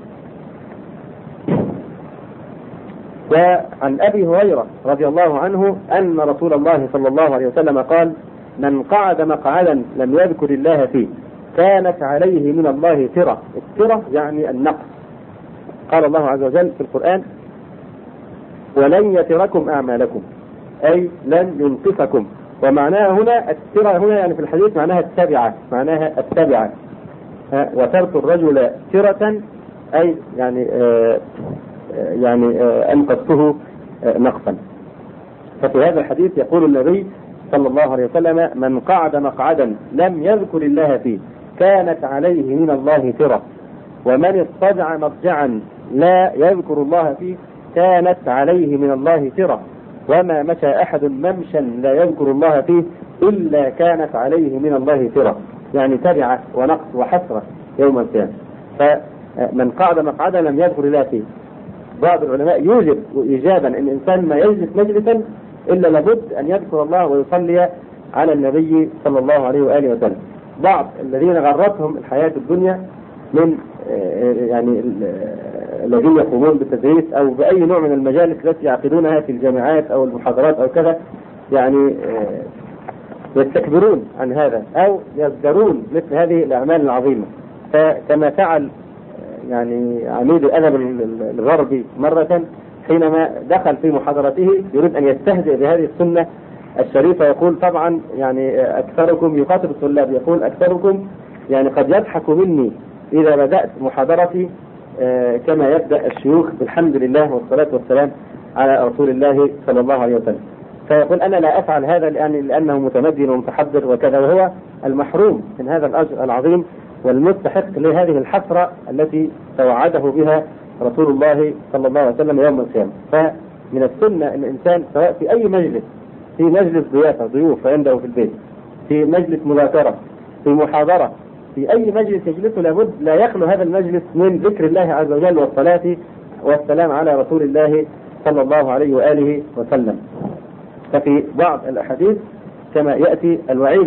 وعن أبي هريرة رضي الله عنه أن رسول الله صلى الله عليه وسلم قال: من قعد مقعدا لم يذكر الله فيه كانت عليه من الله ترة. الترة يعني النقص. قال الله عز وجل في القرآن: ولن يتركم أعمالكم، أي لن ينقصكم. ومعناها هنا الترة هنا يعني في الحديث معناها التبعة، معناها التبعة. وترك الرجل ترة أي يعني أنقصته نقصا. ففي هذا الحديث يقول النبي صلى الله عليه وسلم: من قعد مقعدا لم يذكر الله فيه كانت عليه من الله ترة، ومن اضطجع مضجعا لا يذكر الله فيه كانت عليه من الله ترة، وما مشى أحد ممشا لا يذكر الله فيه إلا كانت عليه من الله ترة. يعني تبعة ونقص وحسرة يوم القيامة. فمن قعد مقعدا لم يذكر الله فيه. بعض العلماء يوجب إيجابا أن الإنسان ما يجلس مجلسا إلا لابد أن يذكر الله ويصلي على النبي صلى الله عليه وآله وسلم. بعض الذين غرتهم الحياة الدنيا من يعني الذين يقومون بالتدريس أو بأي نوع من المجالس التي يعقدونها في الجامعات أو المحاضرات أو كذا، يعني يستكبرون عن هذا أو يزدرون مثل هذه الأعمال العظيمة. فكما فعل يعني عميد الأدب الغربي مرة حينما دخل في محاضرته يريد أن يستهزئ بهذه السنة الشريفة، يقول طبعا يعني أكثركم، يخاطب الطلاب يقول أكثركم يعني قد يضحك مني إذا بدأت محاضرتي كما يبدأ الشيوخ بالحمد لله والصلاة والسلام على رسول الله صلى الله عليه وسلم. فيقول أنا لا أفعل هذا لأنه متمدن ومتحضر وكذا، وهو المحروم من هذا الأجر العظيم والمستحق لهذه الحسرة التي توعده بها رسول الله صلى الله عليه وسلم يوم القيامة. فمن السنة أن الإنسان سواء في أي مجلس، في مجلس ضيوف عنده في البيت، في مجلس مذاكرة، في محاضرة، في أي مجلس يجلسه لابد لا يخلو هذا المجلس من ذكر الله عز وجل والصلاة والسلام على رسول الله صلى الله عليه وآله وسلم. ففي بعض الأحاديث كما يأتي الوعيد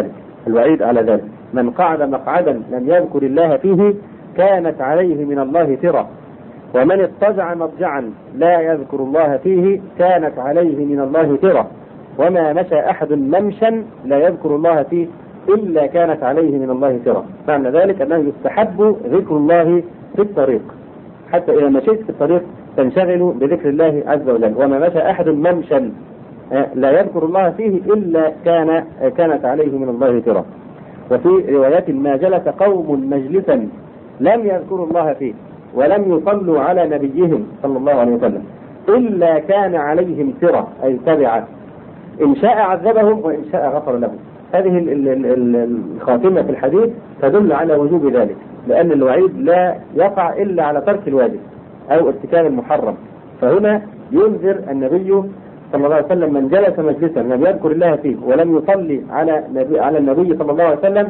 على ذلك. من قعد مقعدا لم يذكر الله فيه كانت عليه من الله ترى، ومن اضطجع مضجعا لا يذكر الله فيه كانت عليه من الله ترى، وما مشى أحد ممشا لا يذكر الله فيه إلا كانت عليه من الله ترى. معنى ذلك أنه يستحب ذكر الله في الطريق، حتى إذا مشيت في الطريق تنشغل بذكر الله عز وجل. وما مشى أحد ممشا لا يذكر الله فيه إلا كانت عليه من الله ترى. وفي روايات ما جلس قوم مجلسا لم يذكروا الله فيه ولم يصلوا على نبيهم صلى الله عليه وسلم إلا كان عليهم ترى، أي تبعة، إن شاء عذبهم وإن شاء غفر لهم. هذه الخاتمة في الحديث تدل على وجوب ذلك، لأن الوعيد لا يقع إلا على ترك الواجب أو ارتكاب المحرم. فهنا ينذر النبي صلى الله عليه وسلم من جلس مجلسا لم يذكر الله فيه ولم يصلي على النبي صلى الله عليه وسلم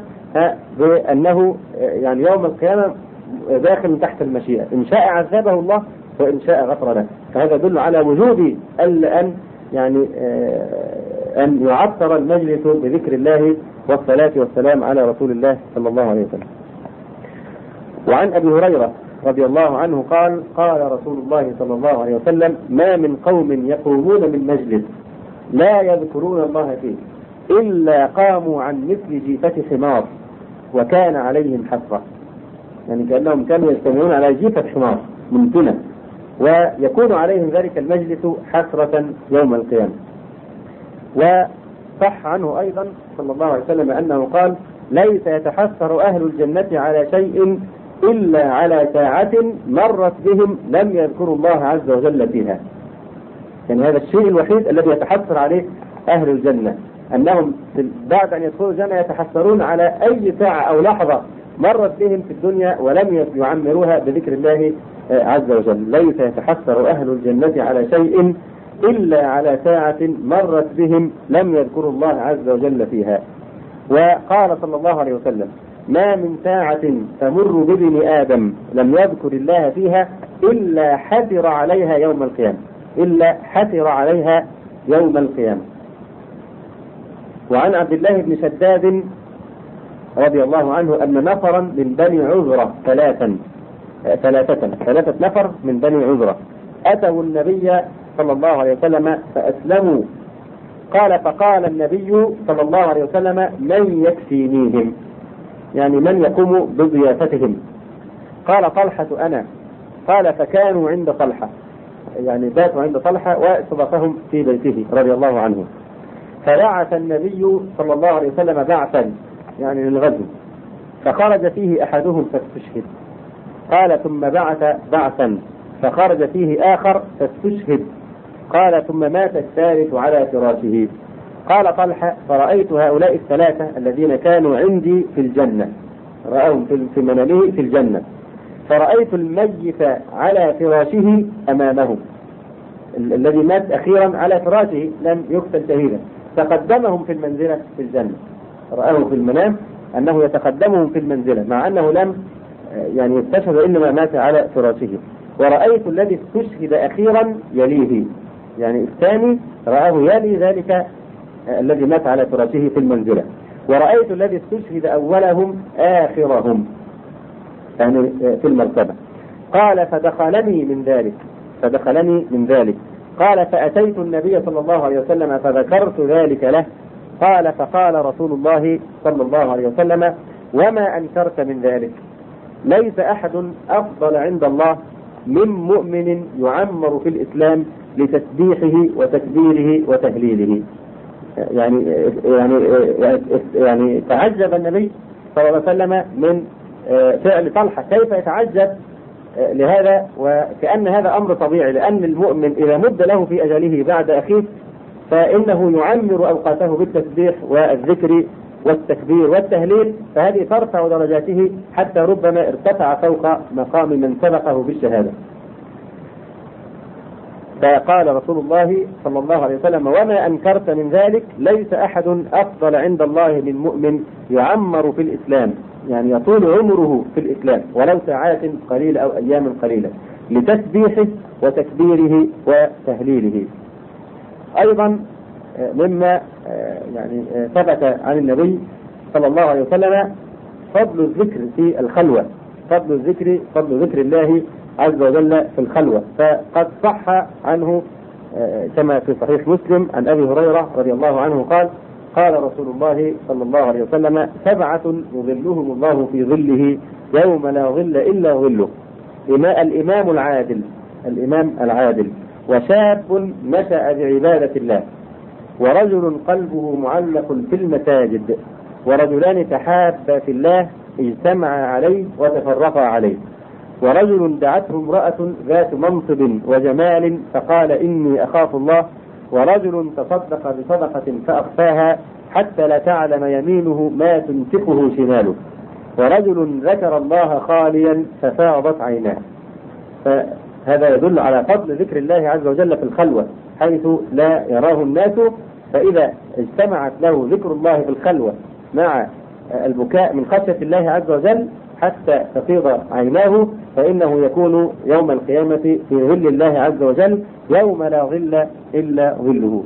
بأنه يعني يوم القيامة داخل تحت المشيئة، إن شاء عذبه الله وإن شاء غفر له. فهذا يدل على وجوب أن يعطر المجلس بذكر الله والصلاة والسلام على رسول الله صلى الله عليه وسلم. وعن أبي هريرة رضي الله عنه قال: قال رسول الله صلى الله عليه وسلم: ما من قوم يقومون من مجلس لا يذكرون الله فيه إلا قاموا عن مثل جيفة حمار وكان عليهم حسرة. يعني كأنهم كانوا يجتمعون على جيفة حمار منتنة، ويكون عليهم ذلك المجلس حسرة يوم القيامة. وصح عنه أيضا صلى الله عليه وسلم أنه قال: ليس يتحسر أهل الجنة على شيء إلا على ساعة مرت بهم لم يذكروا الله عز وجل فيها. يعني هذا الشيء الوحيد الذي يتحسر عليه أهل الجنة، أنهم بعد أن يدخلوا الجنة يتحسرون على أي ساعة أو لحظة مرت بهم في الدنيا ولم يعمروها بذكر الله عز وجل. ليس يتحسر أهل الجنة على شيء إلا على ساعة مرت بهم لم يذكروا الله عز وجل فيها. وقال صلى الله عليه وسلم: ما من ساعة تمر بابن آدم لم يذكر الله فيها إلا حسر عليها يوم القيامة. وعن عبد الله بن شداد رضي الله عنه أن نفرا من بني عذرة ثلاثة نفر من بني عذرة أتوا النبي صلى الله عليه وسلم فأسلموا. قال: فقال النبي صلى الله عليه وسلم: من يكفينيهم؟ يعني من يقوم بضيافتهم؟ قال: طلحة أنا. قال: فكانوا عند طلحة، يعني باتوا عند طلحة واستضافهم في بيته رضي الله عنه. فبعث النبي صلى الله عليه وسلم بعثا، يعني للغزو، فخرج فيه أحدهم فاستشهد. قال: ثم بعث بعثا فخرج فيه آخر فاستشهد. قال: ثم مات الثالث على فراشه. قال طلحة: فرأيت هؤلاء الثلاثة الذين كانوا عندي في الجنة، رأهم في منامه في الجنة، فرأيت الميت على فراشه أمامهم، الذي مات أخيرا على فراشه لم يقتل شهيدا، فقدمهم في المنزلة في الجنة. رأهم في المنام أنه يتقدمهم في المنزلة مع أنه لم يعني يستشهد إنما مات على فراشه. ورأيت الذي استشهد أخيرا يليه، يعني الثاني رآه يلي ذلك الذي مات على فراشه في المنزلة. ورأيت الذي استشهد أولهم آخرهم، يعني في المرتبة. قال فدخلني من ذلك. قال فأتيت النبي صلى الله عليه وسلم فذكرت ذلك له. قال فقال رسول الله صلى الله عليه وسلم وما أنكرت من ذلك؟ ليس أحد أفضل عند الله من مؤمن يعمر في الإسلام لتسبيحه وتكبيره وتهليله. يعني تعجب النبي صلى الله عليه وسلم من فعل طلحة. كيف يتعجب لهذا وكأن هذا أمر طبيعي، لأن المؤمن إذا مد له في أجله بعد أخيه فإنه يعمر أوقاته بالتسبيح والذكر والتكبير والتهليل، فهذه ترفع درجاته حتى ربما ارتفع فوق مقام من سبقه بالشهادة. فقال رسول الله صلى الله عليه وسلم وما أنكرت من ذلك؟ ليس أحد أفضل عند الله من مؤمن يعمر في الإسلام، يعني يطول عمره في الإسلام ولو ساعات قليلة أو أيام قليلة لتسبيحه وتكبيره وتهليله. أيضا مما يعني ثبت عن النبي صلى الله عليه وسلم فضل الذكر في الخلوة، فضل ذكر الله عز وجل في الخلوة. فقد صح عنه كما في صحيح مسلم عن أبي هريرة رضي الله عنه قال قال رسول الله صلى الله عليه وسلم 7 يظلهم الله في ظله يوم لا ظل إلا ظله: الإمام العادل، وشاب نشأ بعبادة الله، ورجل قلبه معلق في المساجد، ورجلان تحابا في الله اجتمعا عليه وتفرقا عليه، ورجل دعته امرأة ذات منصب وجمال فقال إني أخاف الله، ورجل تصدق بصدقة فأخفاها حتى لا تعلم يمينه ما تنفقه شماله، ورجل ذكر الله خاليا ففاضت عيناه. فهذا يدل على فضل ذكر الله عز وجل في الخلوة حيث لا يراه الناس، فإذا اجتمعت له ذكر الله في الخلوة مع البكاء من خشية الله عز وجل حتى تفيض عيناه فإنه يكون يوم القيامة في ظل الله عز وجل يوم لا ظل إلا ظله.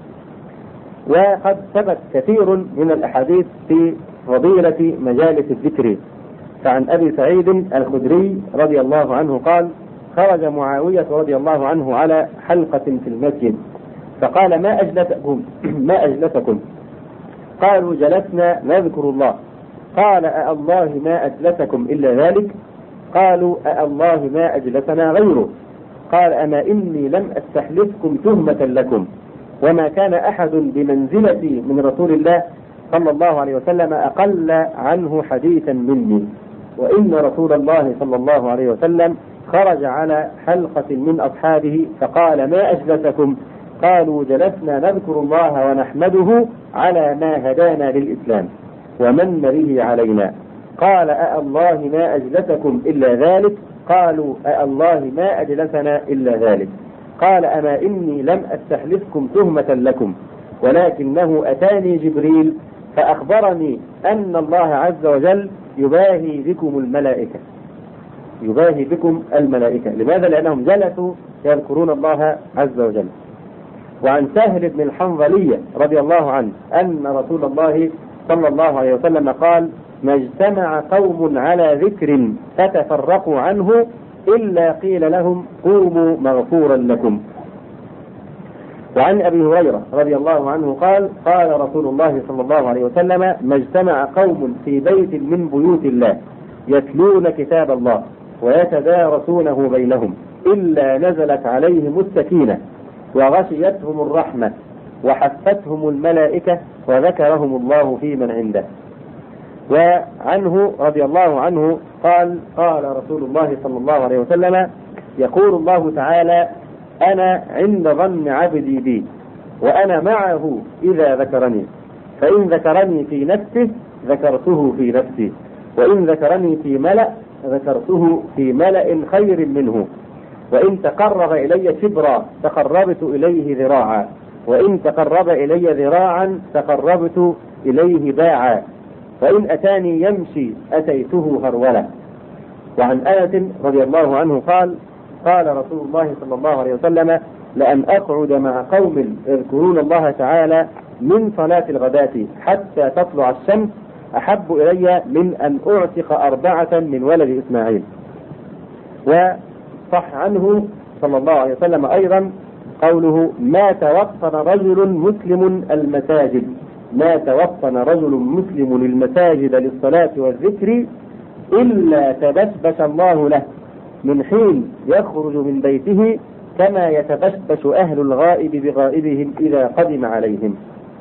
وقد ثبت كثير من الأحاديث في فضيلة مجالس الذكر. فعن أبي سعيد الخدري رضي الله عنه قال خرج معاوية رضي الله عنه على حلقة في المسجد فقال ما أجلسكم؟ قالوا جلسنا نذكر الله. قال أالله ما أجلسكم إلا ذلك؟ قالوا أالله ما أجلسنا غيره. قال أما إني لم أستحلفكم تهمة لكم، وما كان أحد بمنزلتي من رسول الله صلى الله عليه وسلم أقل عنه حديثا مني، وإن رسول الله صلى الله عليه وسلم خرج على حلقة من أصحابه فقال ما أجلسكم؟ قالوا جلسنا نذكر الله ونحمده على ما هدانا للإسلام ومن به علينا. قال أالله ما أجلسكم إلا ذلك؟ قالوا أالله ما أجلسنا إلا ذلك. قال أما إني لم أستحلفكم تهمة لكم، ولكنه أتاني جبريل فأخبرني أن الله عز وجل يباهي بكم الملائكة. لماذا؟ لأنهم جلسوا يذكرون الله عز وجل. وعن سهل بن الحنظلية رضي الله عنه أن رسول الله صلى الله عليه وسلم قال ما اجتمع قوم على ذكر فتفرقوا عنه إلا قيل لهم قوموا مغفورا لكم. وعن أبي هريرة رضي الله عنه قال قال رسول الله صلى الله عليه وسلم ما اجتمع قوم في بيت من بيوت الله يتلون كتاب الله ويتدارسونه بينهم إلا نزلت عليهم السكينة وغشيتهم الرحمة وحفتهم الملائكة وذكرهم الله في من عنده. وعنه رضي الله عنه قال قال رسول الله صلى الله عليه وسلم يقول الله تعالى أنا عند ظن عبدي بي وأنا معه إذا ذكرني، فإن ذكرني في نفسه ذكرته في نفسي، وإن ذكرني في ملأ ذكرته في ملأ خير منه، وإن تقرب إلي شبرا تقربت إليه ذراعا، وإن تقرب إلي ذراعا تقربت إليه باعا. وإن أتاني يمشي أتيته هرولة. وعن أنس رضي الله عنه قال: قال رسول الله صلى الله عليه وسلم: لأن أقعد مع قوم يذكرون الله تعالى من صلاة الغداة حتى تطلع الشمس أحب إلي من أن أعتق 4 من ولد إسماعيل. وصح عنه صلى الله عليه وسلم أيضا قوله: ما توطن رجل مسلم المساجد، ما توطن رجل مسلم المساجد للصلاة والذكر إلا تبشبش الله له من حين يخرج من بيته كما يتبشبش أهل الغائب بغائبهم إذا قدم عليهم.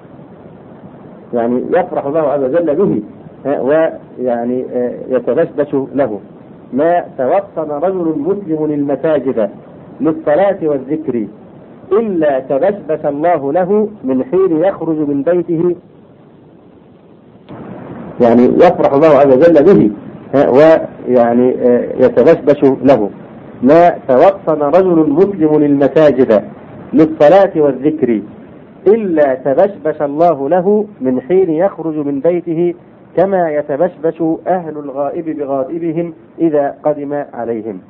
يعني يفرح الله عز وجل به ويعني يتبشبش له. ما توطن رجل مسلم المساجد للصلاة والذكر إلا تبشبش الله له من حين يخرج من بيته، يعني يفرح الله عز وجل به ويعني يتبشبش له. ما توطن رجل مسلم المساجد للصلاة والذكر إلا تبشبش الله له من حين يخرج من بيته كما يتبشبش أهل الغائب بغائبهم إذا قدم عليهم.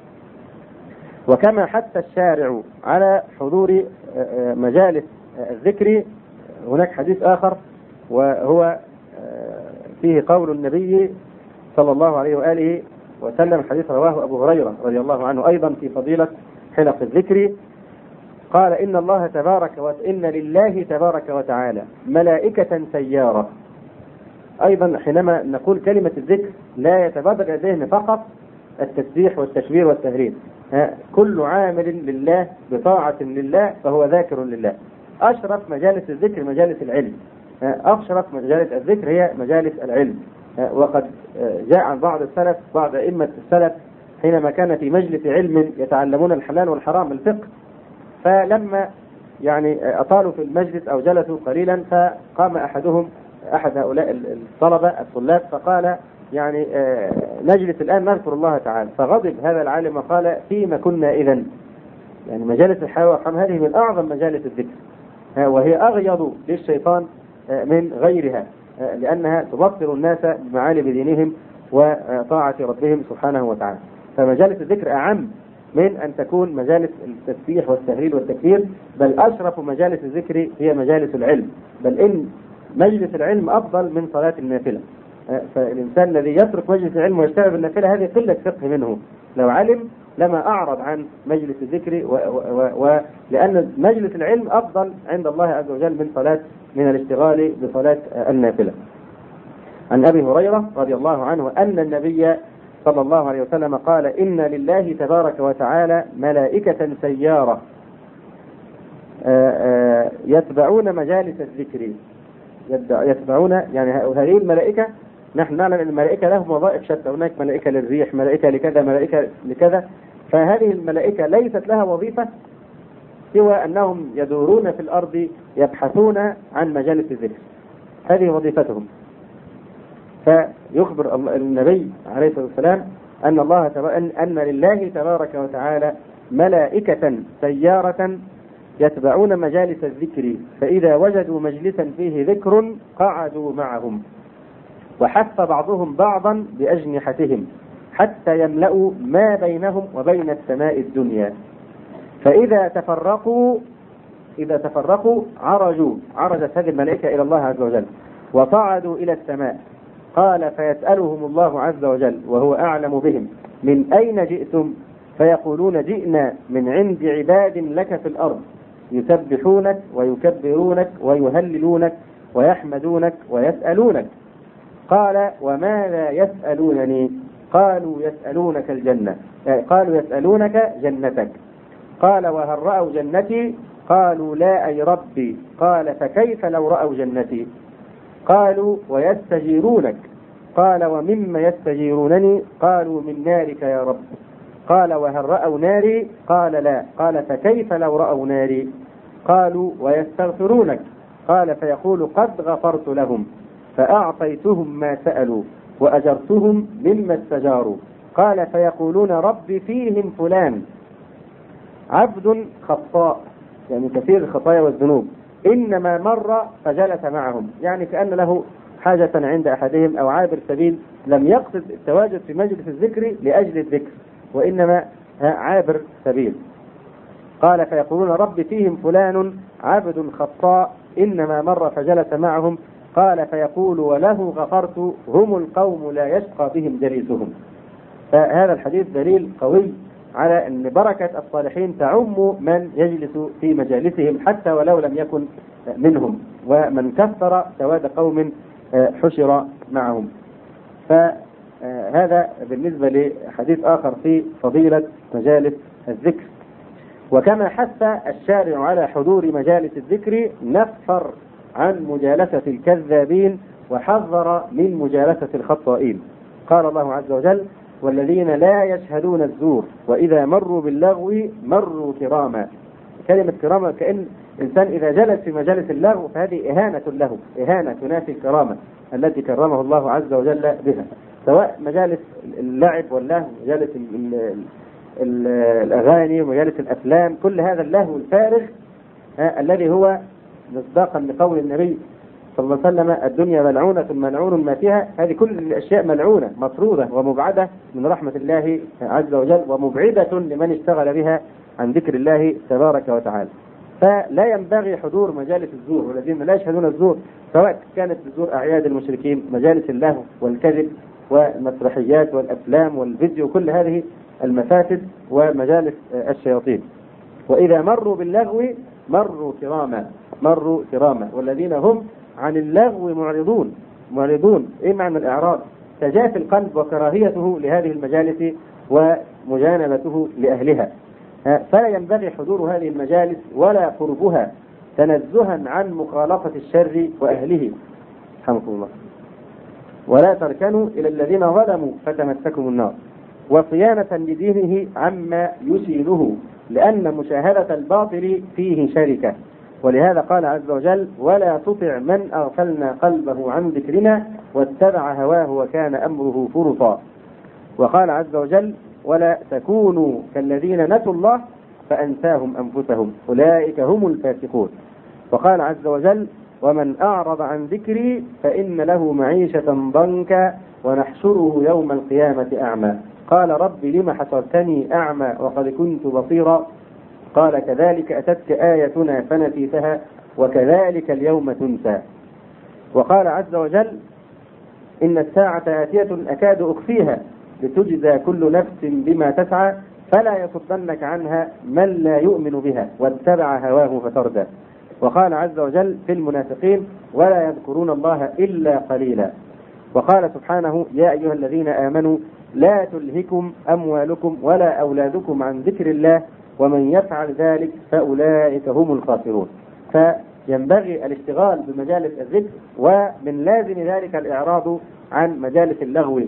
وكما حث الشارع على حضور مجالس الذكر، هناك حديث آخر وهو فيه قول النبي صلى الله عليه وآله وسلم، حديث رواه أبو هريرة رضي الله عنه أيضا في فضيلة حلق الذكر، قال: إن لله تبارك وتعالى ملائكة سيارة. أيضا حينما نقول كلمة الذكر لا يتبادر الذهن فقط التسبيح والتكبير والتهليل، كل عامل لله بطاعة لله فهو ذاكر لله. أشرف مجالس الذكر مجالس العلم، أشرف مجالس الذكر هي مجالس العلم. وقد جاء عن بعض السلف، بعض أئمة السلف، حينما كان في مجلس علم يتعلمون الحلال والحرام الفقه، فلما يعني أطالوا في المجلس أو جلسوا قليلا فقام أحد هؤلاء الطلاب فقال: يعني نجلس الآن نذكر الله تعالى. فغضب هذا العالم وقال: فيما كنا إذن؟ يعني مجالس الحياة والحرام هذه من أعظم مجالس الذكر، وهي أغيض للشيطان من غيرها، لأنها تبصر الناس بمعالم دينهم وطاعة ربهم سبحانه وتعالى. فمجالس الذكر أعم من أن تكون مجالس التسبيح والتهليل والتكبير، بل أشرف مجالس الذكر هي مجالس العلم، بل إن مجلس العلم أفضل من صلاة النافلة. فالإنسان الذي يترك مجلس العلم ويشتغل بالنافلة هذه قلة فقه منه، لو علم لما أعرض عن مجلس الذكر، لأن مجلس العلم أفضل عند الله عز وجل من الاشتغال بصلاة النافلة. عن أبي هريرة رضي الله عنه أن النبي صلى الله عليه وسلم قال: إن لله تبارك وتعالى ملائكة سيارة يتبعون مجالس الذكر. يتبعون يعني هذه الملائكة، نحن نعلم أن الملائكة لهم وظائف شتى، هناك ملائكة للريح، ملائكة لكذا، ملائكة لكذا، فهذه الملائكة ليست لها وظيفة سوى أنهم يدورون في الأرض يبحثون عن مجالس الذكر، هذه وظيفتهم. فيخبر النبي عليه الصلاة والسلام أن لله تبارك وتعالى ملائكة سيارة يتبعون مجالس الذكر، فإذا وجدوا مجلسا فيه ذكر قعدوا معهم، وحث بعضهم بعضا بأجنحتهم حتى يملأوا ما بينهم وبين السماء الدنيا، فإذا تفرقوا عرجت هذه الملائكة إلى الله عز وجل وصعدوا إلى السماء. قال: فيسألهم الله عز وجل وهو أعلم بهم: من أين جئتم؟ فيقولون: جئنا من عند عباد لك في الأرض يسبحونك ويكبرونك ويهللونك ويحمدونك ويسألونك. قال: وماذا يسألونني؟ قالوا: يسألونك الجنة. قالوا: يسألونك جنتك. قال: وهل رأوا جنتي؟ قالوا: لا أي ربي. قال: فكيف لو رأوا جنتي؟ قالوا: ويستجيرونك. قال: ومما يستجيرونني؟ قالوا: من نارك يا رب. قال: وهل رأوا ناري؟ قال: لا. قال: فكيف لو رأوا ناري؟ قالوا: ويستغفرونك. قال: فيقول: قد غفرت لهم فأعطيتهم ما سألوا وأجرتهم مما استجاروا. قال: فيقولون: ربي فيهم فلان عبد خطاء، يعني كثير الخطايا والذنوب، إنما مر فجلس معهم، يعني كأن له حاجة عند أحدهم أو عابر سبيل لم يقصد التواجد في مجلس الذكر لأجل الذكر، وإنما عابر سبيل. قال فيقولون رب فيهم فلان عبد خطاء إنما مر فجلس معهم. قال فيقول وله غفرت هم القوم لا يشقى بهم جليسهم. فهذا الحديث دليل قوي على أن بركة الصالحين تعم من يجلس في مجالسهم حتى ولو لم يكن منهم، ومن كثر سواد قوم حشر معهم. فهذا بالنسبة لحديث آخر في فضيلة مجالس الذكر. وكما حث الشارع على حضور مجالس الذكر نفر عن مجالسة الكذابين وحذر من مجالسة الخطائين. قال الله عز وجل والذين لا يشهدون الزور وإذا مروا باللغو مروا كراما. كلمة كراما كأن إنسان إذا جلس في مجالس اللغو فهذه إهانة له، إهانة تنافي الكرامة التي كرمه الله عز وجل بها، سواء مجالس اللعب واللهو، مجالس الأغاني ومجالس الأفلام، كل هذا اللهو الفارغ الذي هو مصداقا لقول النبي صلى الله عليه وسلم الدنيا ملعونة ملعون ما فيها. هذه كل الأشياء ملعونة مطرودة ومبعدة من رحمة الله عز وجل، ومبعدة لمن اشتغل بها عن ذكر الله تبارك وتعالى. فلا ينبغي حضور مجالس الزور، والذين لا يشهدون الزور سواء كانت الزور أعياد المشركين، مجالس اللهو والكذب والمسرحيات والأفلام والفيديو، كل هذه المفاسد ومجالس الشياطين. وإذا مروا باللغو مروا كراما والذين هم عن اللغو معرضون. إيه معنى الإعراض؟ تجافي القلب وكراهيته لهذه المجالس ومجانبته لأهلها. فلا ينبغي حضور هذه المجالس ولا قربها تنزها عن مخالطة الشر وأهله، رحمكم الله. ولا تركنوا إلى الذين ظلموا فتمسكم النار، وصيانة لدينه عما يشينه، لأن مشاهدة الباطل فيه شركة. ولهذا قال عز وجل ولا تطع من أغفلنا قلبه عن ذكرنا واتبع هواه وكان أمره فرطا. وقال عز وجل ولا تكونوا كالذين نسوا الله فأنساهم أنفسهم أولئك هم الفاسقون. وقال عز وجل ومن أعرض عن ذكري فإن له معيشة ضنكا ونحشره يوم القيامة أعمى. قال رب لم حشرتني أعمى وقد كنت بصيرا. قال كذلك أتتك آيتنا فنسيتها وكذلك اليوم تنسى. وقال عز وجل إن الساعة آتية أكاد أخفيها لتجزى كل نفس بما تسعى فلا يصدنك عنها من لا يؤمن بها واتبع هواه فتردى. وقال عز وجل في المنافقين ولا يذكرون الله إلا قليلا. وقال سبحانه يا أيها الذين آمنوا لا تلهكم أموالكم ولا أولادكم عن ذكر الله ومن يفعل ذلك فأولئك هم الخاسرون. فينبغي الاشتغال بمجالس الذكر، ومن لازم ذلك الإعراض عن مجالس اللغو.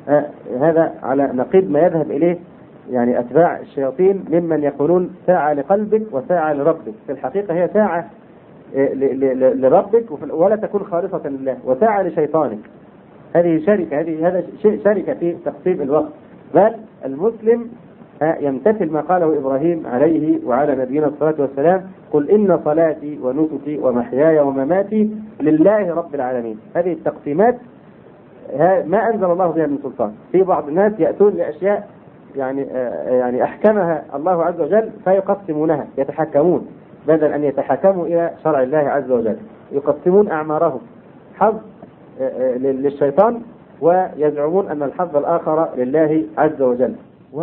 هذا على نقيض ما يذهب إليه يعني أتباع الشياطين ممن يقولون ساعة لقلبك وساعة لربك. في الحقيقة هي ساعة لربك ولا تكون خالصة لله، وساعة لشيطانك. هذه شركة، هذا شركة في تقسيم الوقت. بل المسلم يمتثل ما قاله إبراهيم عليه وعلى نبينا الصلاة والسلام قل إن صلاتي ونسكي ومحياي ومماتي لله رب العالمين. هذه التقسيمات ما أنزل الله بها من سلطان. في بعض الناس يأتون لأشياء يعني أحكمها الله عز وجل فيقسمونها، يتحكمون بدل أن يتحكموا إلى شرع الله عز وجل، يقسمون أعمارهم حظ للشيطان ويزعمون أن الحظ الآخر لله عز وجل.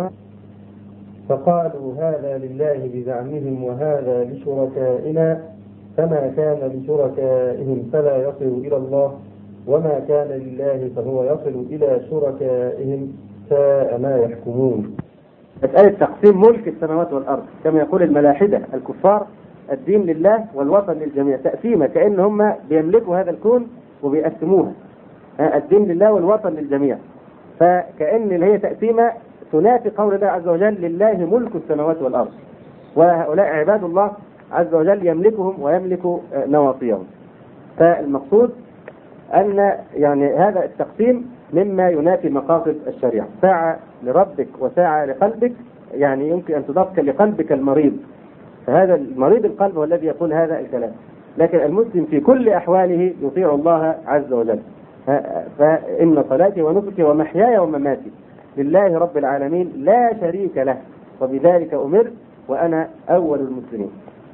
فقالوا هذا لله بزعمهم وهذا لشركائنا فما كان لشركائهم فلا يصل إلى الله وما كان لله فهو يصل إلى شركائهم ساء ما يحكمون. مسألة تقسيم ملك السماوات والأرض كما يقول الملاحدة الكفار الدين لله والوطن للجميع، تقسيمة كأن هم بيملكوا هذا الكون وبيقسموها، الدين لله والوطن للجميع. فكأن اللي هي تقسيمة تنافي قول الله عز وجل لله ملك السماوات والأرض، وهؤلاء عباد الله عز وجل يملكهم ويملك نواصيهم. فالمقصود أن يعني هذا التقسيم مما ينافي مقاصد الشريعة. ساعة لربك وساعة لقلبك، يعني يمكن أن تضاف لقلبك المريض، فهذا المريض القلب هو الذي يقول هذا الكلام. لكن المسلم في كل أحواله يطيع الله عز وجل، فإن صلاتي ونسكي ومحياي ومماتي لله رب العالمين لا شريك له وبذلك أمرت وأنا أول المسلمين.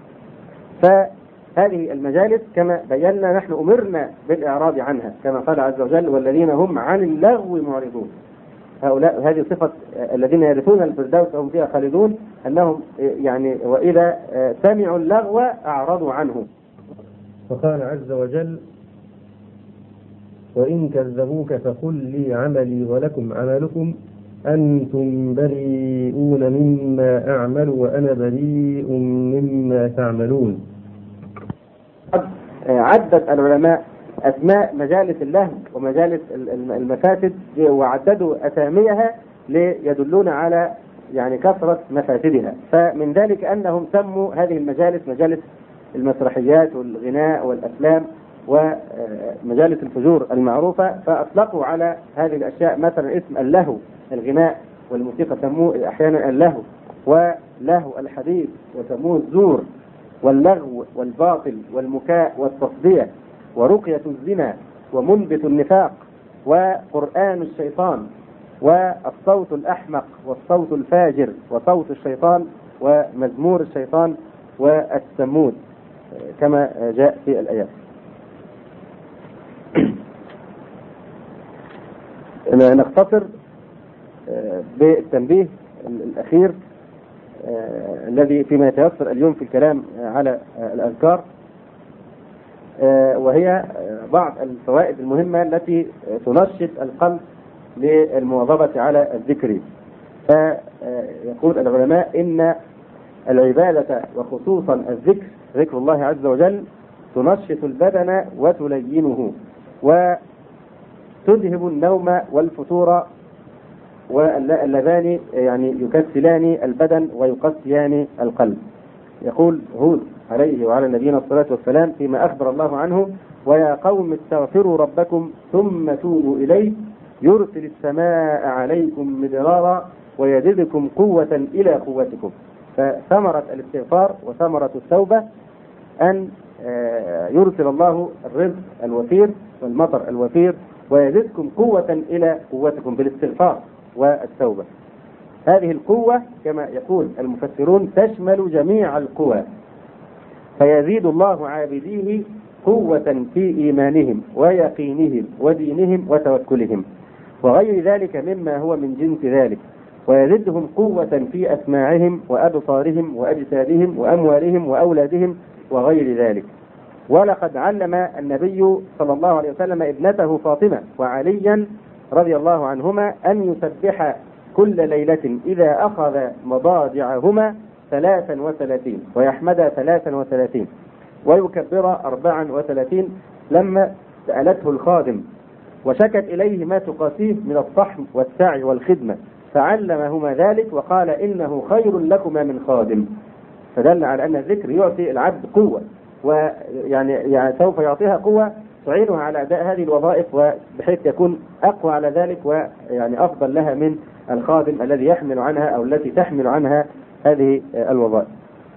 فهذه المجالس كما بينا نحن أمرنا بالإعراض عنها كما قال عز وجل والذين هم عن اللغو معرضون. هؤلاء هذه صفة الذين يرثون الفردوس وهم فيها خالدون، أنهم يعني وإذا سمعوا اللغو أعرضوا عنه. وقال عز وجل وإن كذبوك فقل لي عملي ولكم عملكم أنتم بريئون مما أعمل وأنا بريء مما تعملون. عدد العلماء أسماء مجالس اللهو ومجالس المفاسد وعددوا أساميها ليدلون على يعني كثرة مفاسدها. فمن ذلك أنهم سموا هذه المجالس مجالس المسرحيات والغناء والأفلام ومجالس الفجور المعروفة، فأطلقوا على هذه الأشياء مثلا اسم اللهو الغناء والموسيقى سموه أحيانا اللهو، ولهو الحديث وسموه الزور، واللغو والباطل والمكاء والتصدية ورقية الزنا ومنبت النفاق وقرآن الشيطان والصوت الأحمق والصوت الفاجر وصوت الشيطان ومزمور الشيطان والسمود كما جاء في الآيات. نختصر بالتنبيه الأخير الذي فيما يتيسر اليوم في الكلام على الأذكار، وهي بعض الفوائد المهمة التي تنشط القلب للمواظبة على الذكر. فيقول العلماء إن العبادة وخصوصا الذكر ذكر الله عز وجل تنشط البدن وتلينه وتذهب النوم والفتور واللذان يعني يكسلان البدن ويقسيان القلب. يقول هود عليه وعلى نبينا الصلاة والسلام فيما أخبر الله عنه ويا قوم استغفروا ربكم ثم توبوا إليه يرسل السماء عليكم مدرارا ويزدكم قوة إلى قوتكم. فثمرة الاستغفار وثمرة التوبة أن يرسل الله الرزق الوفير والمطر الوفير ويزدكم قوة إلى قوتكم بالاستغفار والتوبة. هذه القوة كما يقول المفسرون تشمل جميع القوى، فيزيد الله عابديه قوة في إيمانهم ويقينهم ودينهم وتوكلهم وغير ذلك مما هو من جنس ذلك، ويزدهم قوة في أسماعهم وأبصارهم وأجسادهم وأموالهم وأولادهم وغير ذلك. ولقد علم النبي صلى الله عليه وسلم ابنته فاطمة وعليا رضي الله عنهما أن يسبح كل ليلة إذا أخذ مضاجعهما 33 ويحمد 33 ويكبر 34 لما سألته الخادم وشكت إليه ما تقاسيه من الطحن والسعي والخدمة فعلمهما ذلك وقال إنه خير لكما من خادم. فدل على أن الذكر يعطي العبد قوة، ويعني سوف يعطيها قوة تعينها على أداء هذه الوظائف وبحيث يكون أقوى على ذلك ويعني أفضل لها من الخادم الذي يحمل عنها أو التي تحمل عنها هذه الوظائف.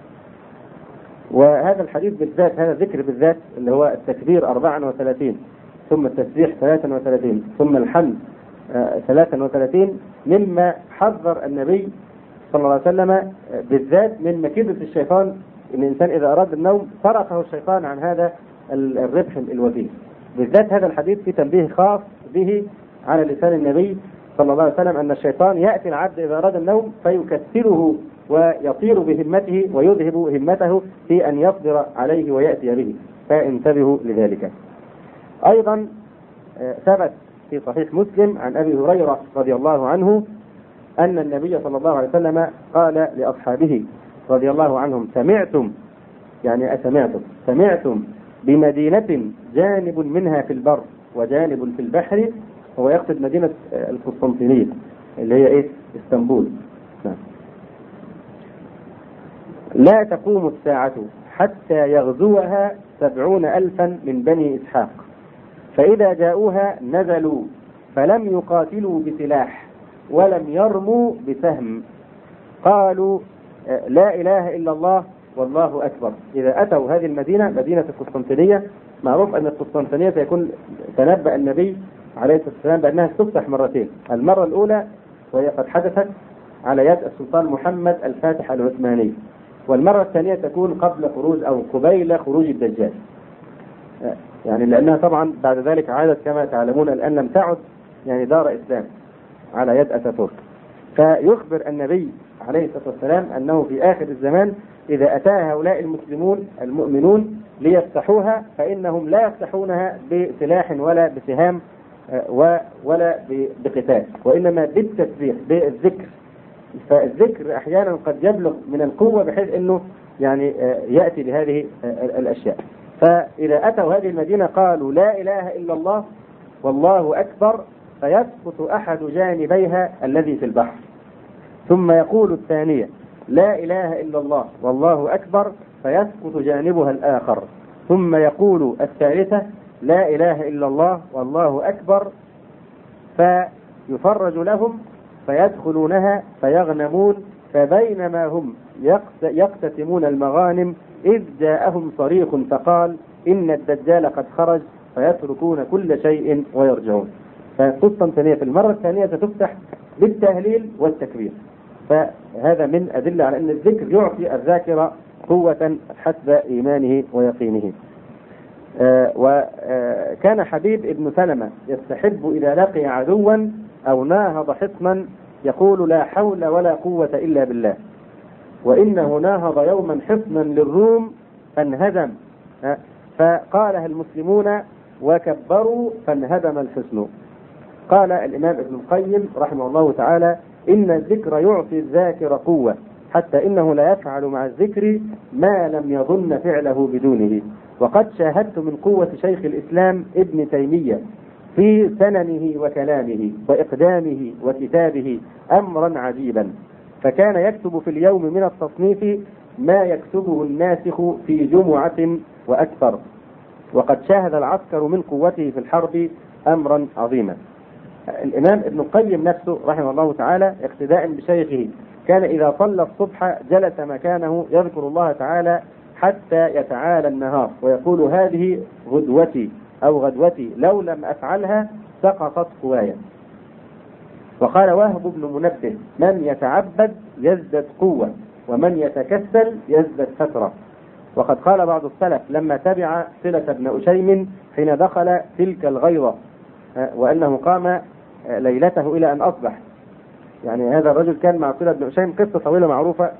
وهذا الحديث بالذات هذا الذكر بالذات اللي هو التكبير 34 ثم التسبيح 33 ثم الحمد 33 مما حذر النبي صلى الله عليه وسلم بالذات من مكيدة الشيطان، إن الإنسان إذا أراد النوم صرفه الشيطان عن هذا الربح الوفير. بالذات هذا الحديث في تنبيه خاص به على لسان النبي صلى الله عليه وسلم أن الشيطان يأتي العبد إذا أراد النوم فيكسره ويطير بهمته ويذهب همته في أن يصبر عليه ويأتي به، فانتبهوا لذلك. أيضا ثبت في صحيح مسلم عن أبي هريرة رضي الله عنه أن النبي صلى الله عليه وسلم قال لأصحابه رضي الله عنهم سمعتم يعني سمعتم بمدينة جانب منها في البر وجانب في البحر، هو يقصد مدينة القسطنطينية اللي هي اسطنبول. لا تقوم الساعة حتى يغزوها 70,000 من بني إسحاق، فإذا جاءوها نزلوا فلم يقاتلوا بسلاح ولم يرموا بسهم، قالوا لا إله إلا الله والله أكبر. إذا أتوا هذه المدينة مدينة القسطنطينية معروف أن القسطنطينية سيكون تنبأ النبي عليه الصلاة والسلام بأنها تفتح مرتين، المرة الأولى وهي قد حدثت على يد السلطان محمد الفاتح العثماني، والمرة الثانية تكون قبل خروج أو قبيل خروج الدجال، يعني لأنها طبعا بعد ذلك عادت كما تعلمون الآن لم تعد يعني دار إسلام على يد أتاتورك. فيخبر النبي عليه الصلاة والسلام أنه في آخر الزمان إذا أتى هؤلاء المسلمون المؤمنون ليفتحوها فإنهم لا يفتحونها بسلاح ولا بسهام ولا بقتال، وإنما بالتسبيح بالذكر. فالذكر أحيانا قد يبلغ من القوة بحيث أنه يعني يأتي بهذه الأشياء. فإذا أتوا هذه المدينة قالوا لا إله إلا الله والله أكبر، فيسقط أحد جانبيها الذي في البحر، ثم يقول الثانية لا إله إلا الله والله أكبر، فيسقط جانبها الآخر، ثم يقول الثالثة لا إله إلا الله والله أكبر، فيفرج لهم فيدخلونها فيغنمون. فبينما هم يقتسمون المغانم إذ جاءهم صريخ فقال إن الدجال قد خرج، فيتركون كل شيء ويرجعون. فقسطنطينية في المرة الثانية ستفتح بالتهليل والتكبير. فهذا من أدلة على أن الذكر يعطي الذاكرة قوة حسب إيمانه ويقينه. وكان حبيب ابن سلمة يستحب إذا لقي عدوا أو ناهض حصنا يقول لا حول ولا قوة إلا بالله، وإنه ناهض يوما حصنا للروم فانهدم، فقالها المسلمون وكبروا فانهدم الحصن. قال الإمام ابن القيم رحمه الله تعالى إن الذكر يعطي الذاكر قوة، حتى إنه لا يفعل مع الذكر ما لم يظن فعله بدونه. وقد شاهدت من قوة شيخ الإسلام ابن تيمية في سننه وكلامه وإقدامه وكتابه أمرا عجيبا، فكان يكتب في اليوم من التصنيف ما يكتبه الناسخ في جمعة وأكثر، وقد شاهد العسكر من قوته في الحرب أمرا عظيما. الإمام ابن القيم نفسه رحمه الله تعالى اقتداء بشيخه كان إذا صلى الصبح جلس مكانه يذكر الله تعالى حتى يتعالى النهار ويقول هذه غدوتي أو غدوتي، لو لم أفعلها سقطت قوايا. وقال وهب بن منبه من يتعبد يزدد قوة ومن يتكسل يزدد فترة. وقد قال بعض السلف لما تبع صلة بن أشيم حين دخل تلك الغيرة وأنه قام ليلته إلى أن أصبح، يعني هذا الرجل كان مع صلة بن أشيم قصة طويلة معروفة،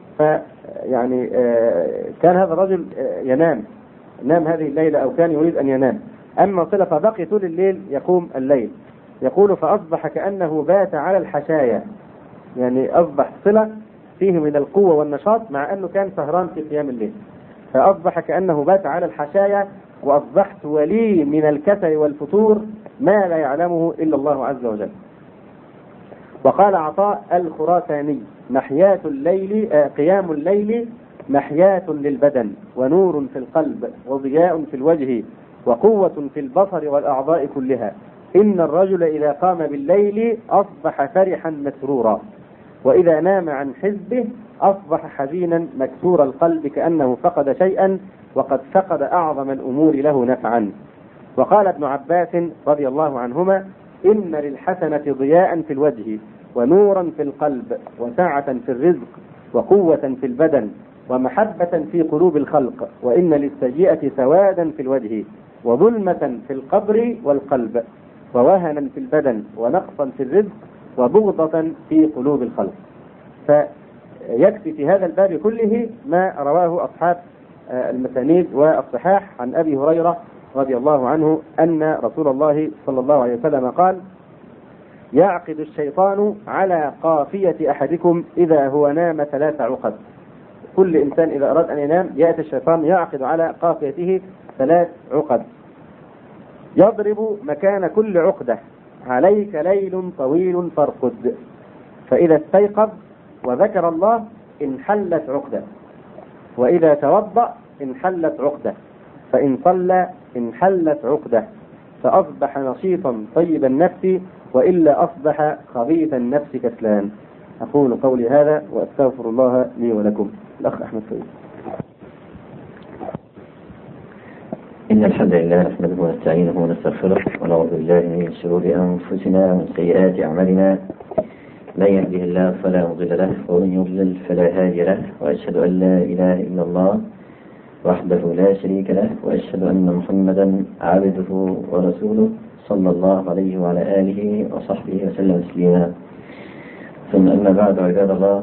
فيعني كان هذا الرجل نام هذه الليلة أو كان يريد أن ينام، أما صلة فبقي طول الليل يقوم الليل. يقول فأصبح كأنه بات على الحشايا، يعني أصبح صلة فيه من القوة والنشاط مع أنه كان سهران في قيام الليل، فأصبح كأنه بات على الحشايا وأصبحت ولي من الكسل والفتور ما لا يعلمه إلا الله عز وجل. وقال عطاء الخراساني محياة الليل قيام الليل محياة للبدن ونور في القلب وضياء في الوجه وقوة في البصر والأعضاء كلها. إن الرجل إذا قام بالليل أصبح فرحا مسرورا، وإذا نام عن حزبه أصبح حزينا مكسور القلب كأنه فقد شيئا وقد فقد أعظم الأمور له نفعا. وقال ابن عباس رضي الله عنهما إن للحسنة ضياء في الوجه ونورا في القلب وسعة في الرزق وقوة في البدن ومحبة في قلوب الخلق، وإن للسيئة سوادا في الوجه وظلمة في القبر والقلب ووهنا في البدن ونقصا في الرزق وبغضة في قلوب الخلق. فيكفي في هذا الباب كله ما رواه أصحاب المسانيد والصحاح عن أبي هريرة رضي الله عنه أن رسول الله صلى الله عليه وسلم قال يعقد الشيطان على قافية أحدكم إذا هو نام 3 عقد. كل إنسان إذا أراد أن ينام يأتي الشيطان يعقد على قافيته 3 عقد، يضرب مكان كل عقدة عليك ليل طويل فارقد، فإذا استيقظ وذكر الله انحلت عقدة، وإذا توضأ انحلت عقدة، فإن صلى انحلت عقدة، فأصبح نشيطا طيب النفس وإلا أصبح خبيث النفس كسلان. أقول قولي هذا وأستغفر الله لي ولكم. الأخ أحمد سيد. إن الحمد لله نحمده ونستعينه ونستغفره ونعوذ بالله من شرور أنفسنا ومن سيئات أعمالنا. من يهده الله فلا مضل له ومن يضلل فلا هادي له، وأشهد أن لا إله إلا الله وحده لا شريك له، وأشهد أن محمدا عبده ورسوله صلى الله عليه وعلى آله وصحبه وسلم تسليما. ثم أما بعد، عباد الله،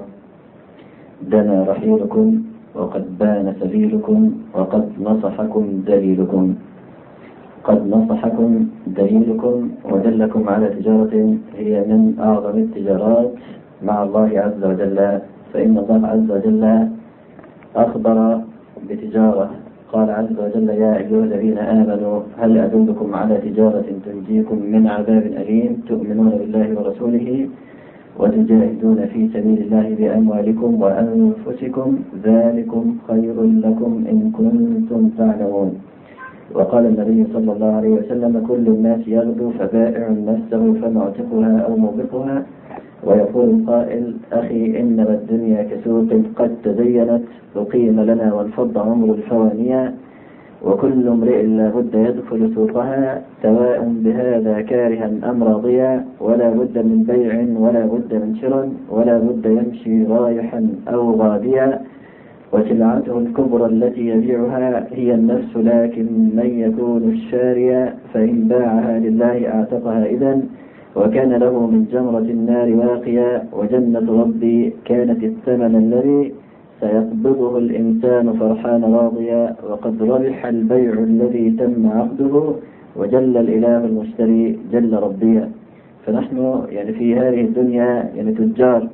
دنا رحيلكم وقد بان سبيلكم وقد نصحكم دليلكم. قد نصحكم دليلكم ودلكم على تجارة هي من أعظم التجارات مع الله عز وجل، فإن الله عز وجل أخبر بتجارة. قال عز وجل: يا أيها الذين آمنوا هل أدلكم على تجارة تنجيكم من عذاب أليم تؤمنون بالله ورسوله وتجاهدون في سبيل الله بأموالكم وأنفسكم ذلكم خير لكم إن كنتم تعلمون. وقال النبي صلى الله عليه وسلم: كل الناس يغدو فبائع نفسه فمعتقها أو موبقها. ويقول القائل: أخي إنما الدنيا كسوق قد تزينت أقيم لنا وانفض عمر الفوانية، وكل امرئ لا بد يدخل سوقها سواء بهذا كارها أم راضيا، ولا بد من بيع ولا بد من شراء، ولا بد يمشي رايحا أو غاديا، وسلعته الكبرى التي يبيعها هي النفس، لكن من يكون الشاريا فإن باعها لله أعتقها إذن، وكان له من جمرة النار واقيا، وجنة ربي كانت الثمن الذي سيقبضه الإنسان فرحان راضيا، وقد ربح البيع الذي تم عقده، وجل الإله المشتري جل ربيا. فنحن في هذه الدنيا تجار،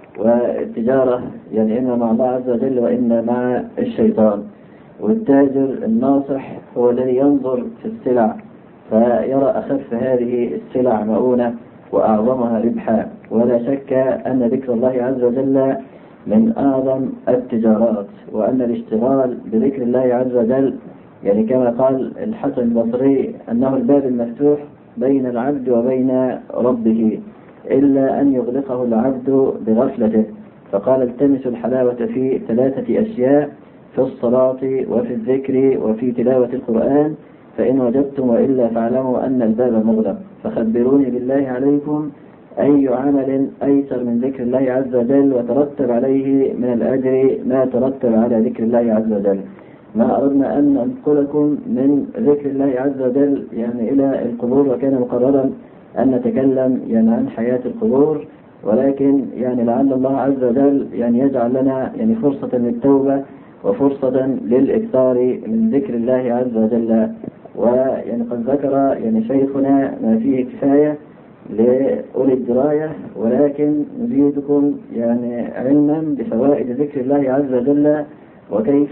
والتجارة إما مع الله عز وجل وإما مع الشيطان. والتاجر الناصح هو الذي ينظر في السلع فيرى أخف هذه السلع مؤونة وأعظمها ربحا. ولا شك أن ذكر الله عز وجل من أعظم التجارات، وأن الاشتغال بذكر الله عز وجل كما قال الحسن البصري أنه الباب المفتوح بين العبد وبين ربه، إلا أن يغلقه العبد بغفلته. فقال: التمسوا الحلاوة في 3 أشياء: في الصلاة وفي الذكر وفي تلاوة القرآن، فإن وجدتم وإلا فاعلموا أن الباب مغلق. فخبروني بالله عليكم أي عمل أيسر من ذكر الله عز وجل وترتب عليه من الأجر ما ترتب على ذكر الله عز وجل. ما أردنا أن ننقلكم من ذكر الله عز وجل إلى القبور، وكان مقررا أن نتكلم عن حياة القبور، ولكن لعل الله عز وجل يجعل لنا فرصة للتوبة وفرصة للإكثار من ذكر الله عز وجل. قد ذكر شيخنا ما فيه كفاية لأولي الدراية، ولكن نزيدكم علما بفوائد ذكر الله عز وجل، وكيف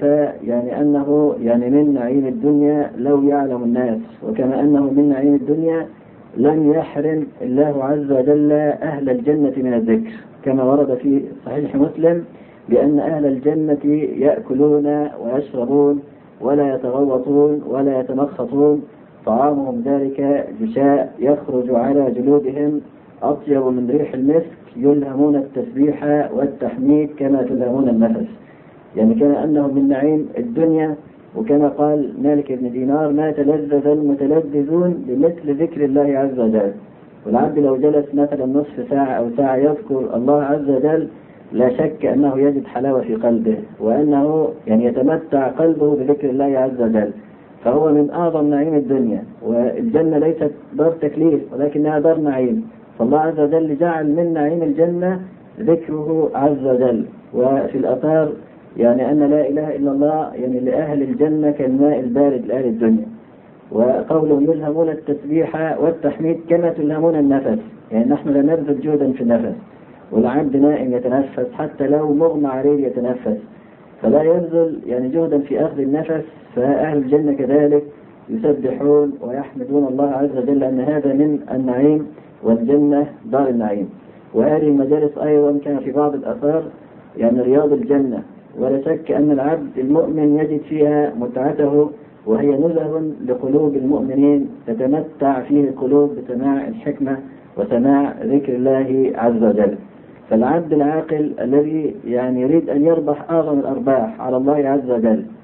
أنه من نعيم الدنيا لو يعلم الناس، وكما أنه من نعيم الدنيا لم يحرم الله عز وجل أهل الجنة من الذكر، كما ورد في صحيح مسلم بأن أهل الجنة يأكلون ويشربون ولا يتغوطون ولا يتمخطون، طعامهم ذلك جشاء يخرج على جلودهم أطيب من ريح المسك، يلهمون التسبيح والتحميد كما تلهمون النفس. كان أنه من نعيم الدنيا. وكما قال مالك بن دينار: ما تلذذ المتلذذون بمثل ذكر الله عز وجل. والعبد لو جلس مثلا نصف ساعة أو ساعة يذكر الله عز وجل لا شك أنه يجد حلاوة في قلبه، وأنه يتمتع قلبه بذكر الله عز وجل. فهو من أعظم نعيم الدنيا. والجنة ليست دار تكليف ولكنها دار نعيم، فالله عز وجل جعل من نعيم الجنة ذكره عز وجل. وفي الآثار أن لا إله إلا الله لأهل الجنة كالماء البارد لأهل الدنيا. وقوله: يلهمون التسبيح والتحميد كما تلهمون النفس، نحن لا نبذل جهدا في النفس، والعبد نائم يتنفس، حتى لو مغمى عليه يتنفس، فلا يبذل جهدا في أخذ النفس. فأهل الجنة كذلك يسبحون ويحمدون الله عز وجل أن هذا من النعيم، والجنة دار النعيم. وهذه المجالس أيضا كان في بعض الآثار رياض الجنة. ولا شك أن العبد المؤمن يجد فيها متعته، وهي نزه لقلوب المؤمنين تتمتع فيه القلوب بسماع الحكمة وسماع ذكر الله عز وجل. فالعبد العاقل الذي يريد أن يربح أعظم الأرباح على الله عز وجل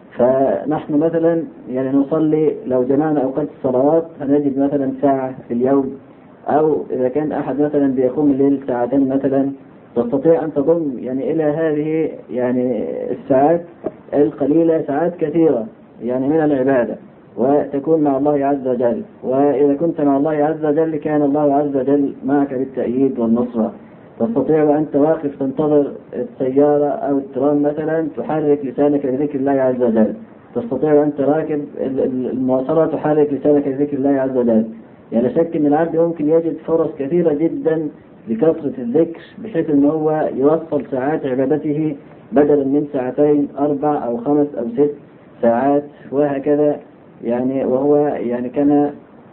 فنحن مثلا يعني نصلي لو جمعنا أوقات الصلوات هنجد مثلا ساعة في اليوم، أو إذا كان أحد مثلا بيقوم الليل ساعتين مثلا، تستطيع أن تضم يعني إلى هذه يعني الساعات القليلة ساعات كثيرة يعني من العبادة، وتكون مع الله عز وجل. وإذا كنت مع الله عز وجل كان الله عز وجل معك بالتأييد والنصرة. تستطيع وأنت واقف تنتظر السيارة أو الترام مثلا تحرك لسانك لذكر الله عز وجل. تستطيع وأنت راكب المواصلة تحرك لسانك لذكر الله عز وجل. يعني لا شك أن العبد ممكن يجد فرص كثيرة جدا لكثرة الذكر، بحيث أن هو يوصل ساعات عبادته بدلا من ساعتين 4 أو 5 أو 6 ساعات وهكذا. يعني وهو يعني كما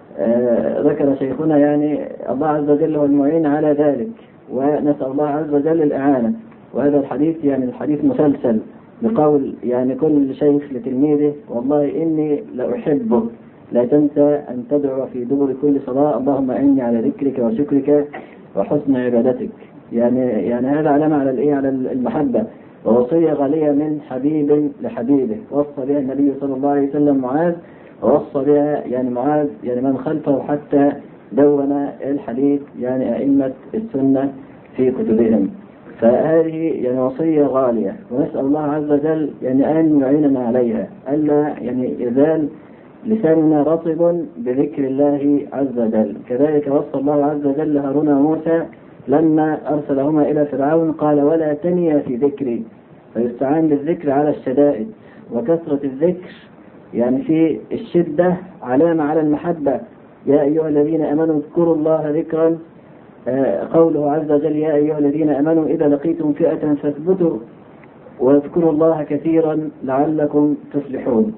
ذكر شيخنا يعني الله عز وجل هو المعين على ذلك، ونسأل الله عز وجل الإعانة. وهذا الحديث يعني الحديث مسلسل بقول يعني كل شيخ لتلميذه: والله إني لأحبك لا تنسى أن تدعو في دبر كل صلاة اللهم أعني على ذكرك وشكرك وحسن عبادتك. يعني هذا علامة على الإيه، على المحبة، ووصية غالية من حبيب لحبيبه. وصى بها النبي صلى الله عليه وسلم معاذ، ووصى بها يعني معاذ يعني من خلفه، حتى دون الحديث يعني أئمة السنة في كتبهم. فهذه يعني وصية غالية، ونسأل الله عز وجل يعني أن يعيننا عليها، ألا يعني يزال لساننا رطب بذكر الله عز وجل. كذلك وصى الله عز وجل هارون وموسى لما أرسلهما إلى فرعون قال: ولا تنيا في ذكري. فيستعان بالذكر على الشدائد، وكثرة الذكر يعني في الشدة علامة على المحبة. يا أيها الذين آمنوا اذكروا الله ذكرا، قوله عز وجل: يا أيها الذين آمنوا إذا لقيتم فئة فاثبتوا واذكروا الله كثيرا لعلكم تفلحون.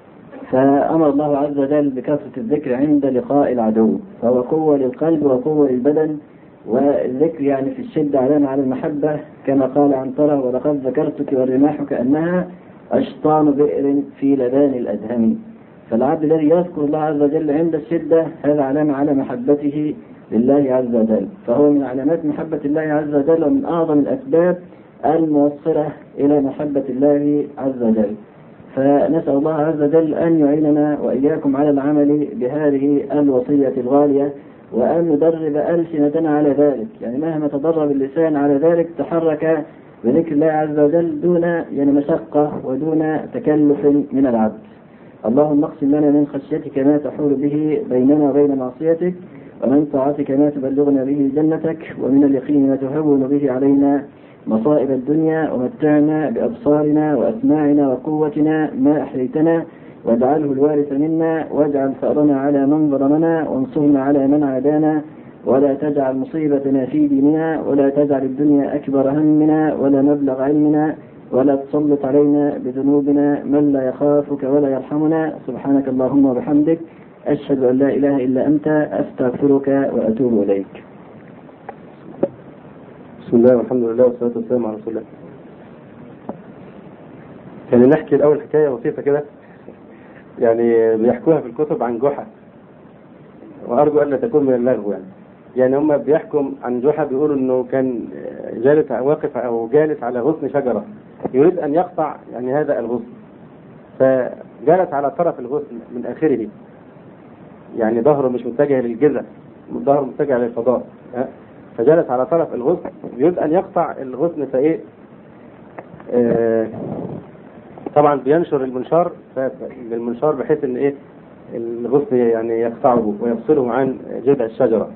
فأمر الله عز وجل بكثرة الذكر عند لقاء العدو، فهو قوة للقلب وقوة للبدن. والذكر يعني في الشدة علامة على المحبة، كما قال عنترة: ولقد ذكرتك والرماح كأنها أشطان بئر في لبان الأدهم. فالعبد الذي يذكر الله عز وجل عند الشدة هذا علامة على محبته لله عز وجل، فهو من علامات محبة الله عز وجل، ومن أعظم الأسباب الموصلة إلى محبة الله عز وجل. فنسأل الله عز وجل أن يعيننا وإياكم على العمل بهذه الوصية الغالية، وأن ندرب ألسنتنا على ذلك. يعني مهما تدرب اللسان على ذلك تحرك بذكر الله عز وجل دون يعني مشقة ودون تكلف من العبد. اللهم اقسم لنا من خشيتك ما تحول به بيننا وبين معصيتك، ومن طاعتك ما تبلغنا به جنتك، ومن اليقين ما تهون به علينا مصائب الدنيا، ومتعنا بأبصارنا وأسماعنا وقوتنا ما أحييتنا، واجعله الوارث منا، واجعل ثأرنا على من ظلمنا، وانصرنا على من عادانا، ولا تجعل مصيبتنا في ديننا، ولا تجعل الدنيا أكبر همنا ولا مبلغ علمنا، ولا تسلط علينا بذنوبنا من لا يخافك ولا يرحمنا. سبحانك اللهم وبحمدك، أشهد أن لا إله إلا أنت، أستغفرك وأتوب إليك. بسم الله والحمد لله والصلاة والسلام على رسول الله. يعني نحكي الأول حكاية بسيطة كده، يعني بيحكوها في الكتب عن جحا، وأرجو أن لا تكون من اللغو. يعني هم بيحكم عن جحا، بيقولوا أنه كان جالس واقف أو جالس على غصن شجرة يريد أن يقطع يعني هذا الغصن، فجالس على طرف الغصن من آخره، يعني ظهره مش متجه للجذع، ظهره متجه للفضاء، فجلس على طرف الغصن يريد أن يقطع الغصن. فإيه طبعا بينشر المنشار بحيث أن إيه الغصن يعني يقطعه ويفصله عن جذع الشجرة.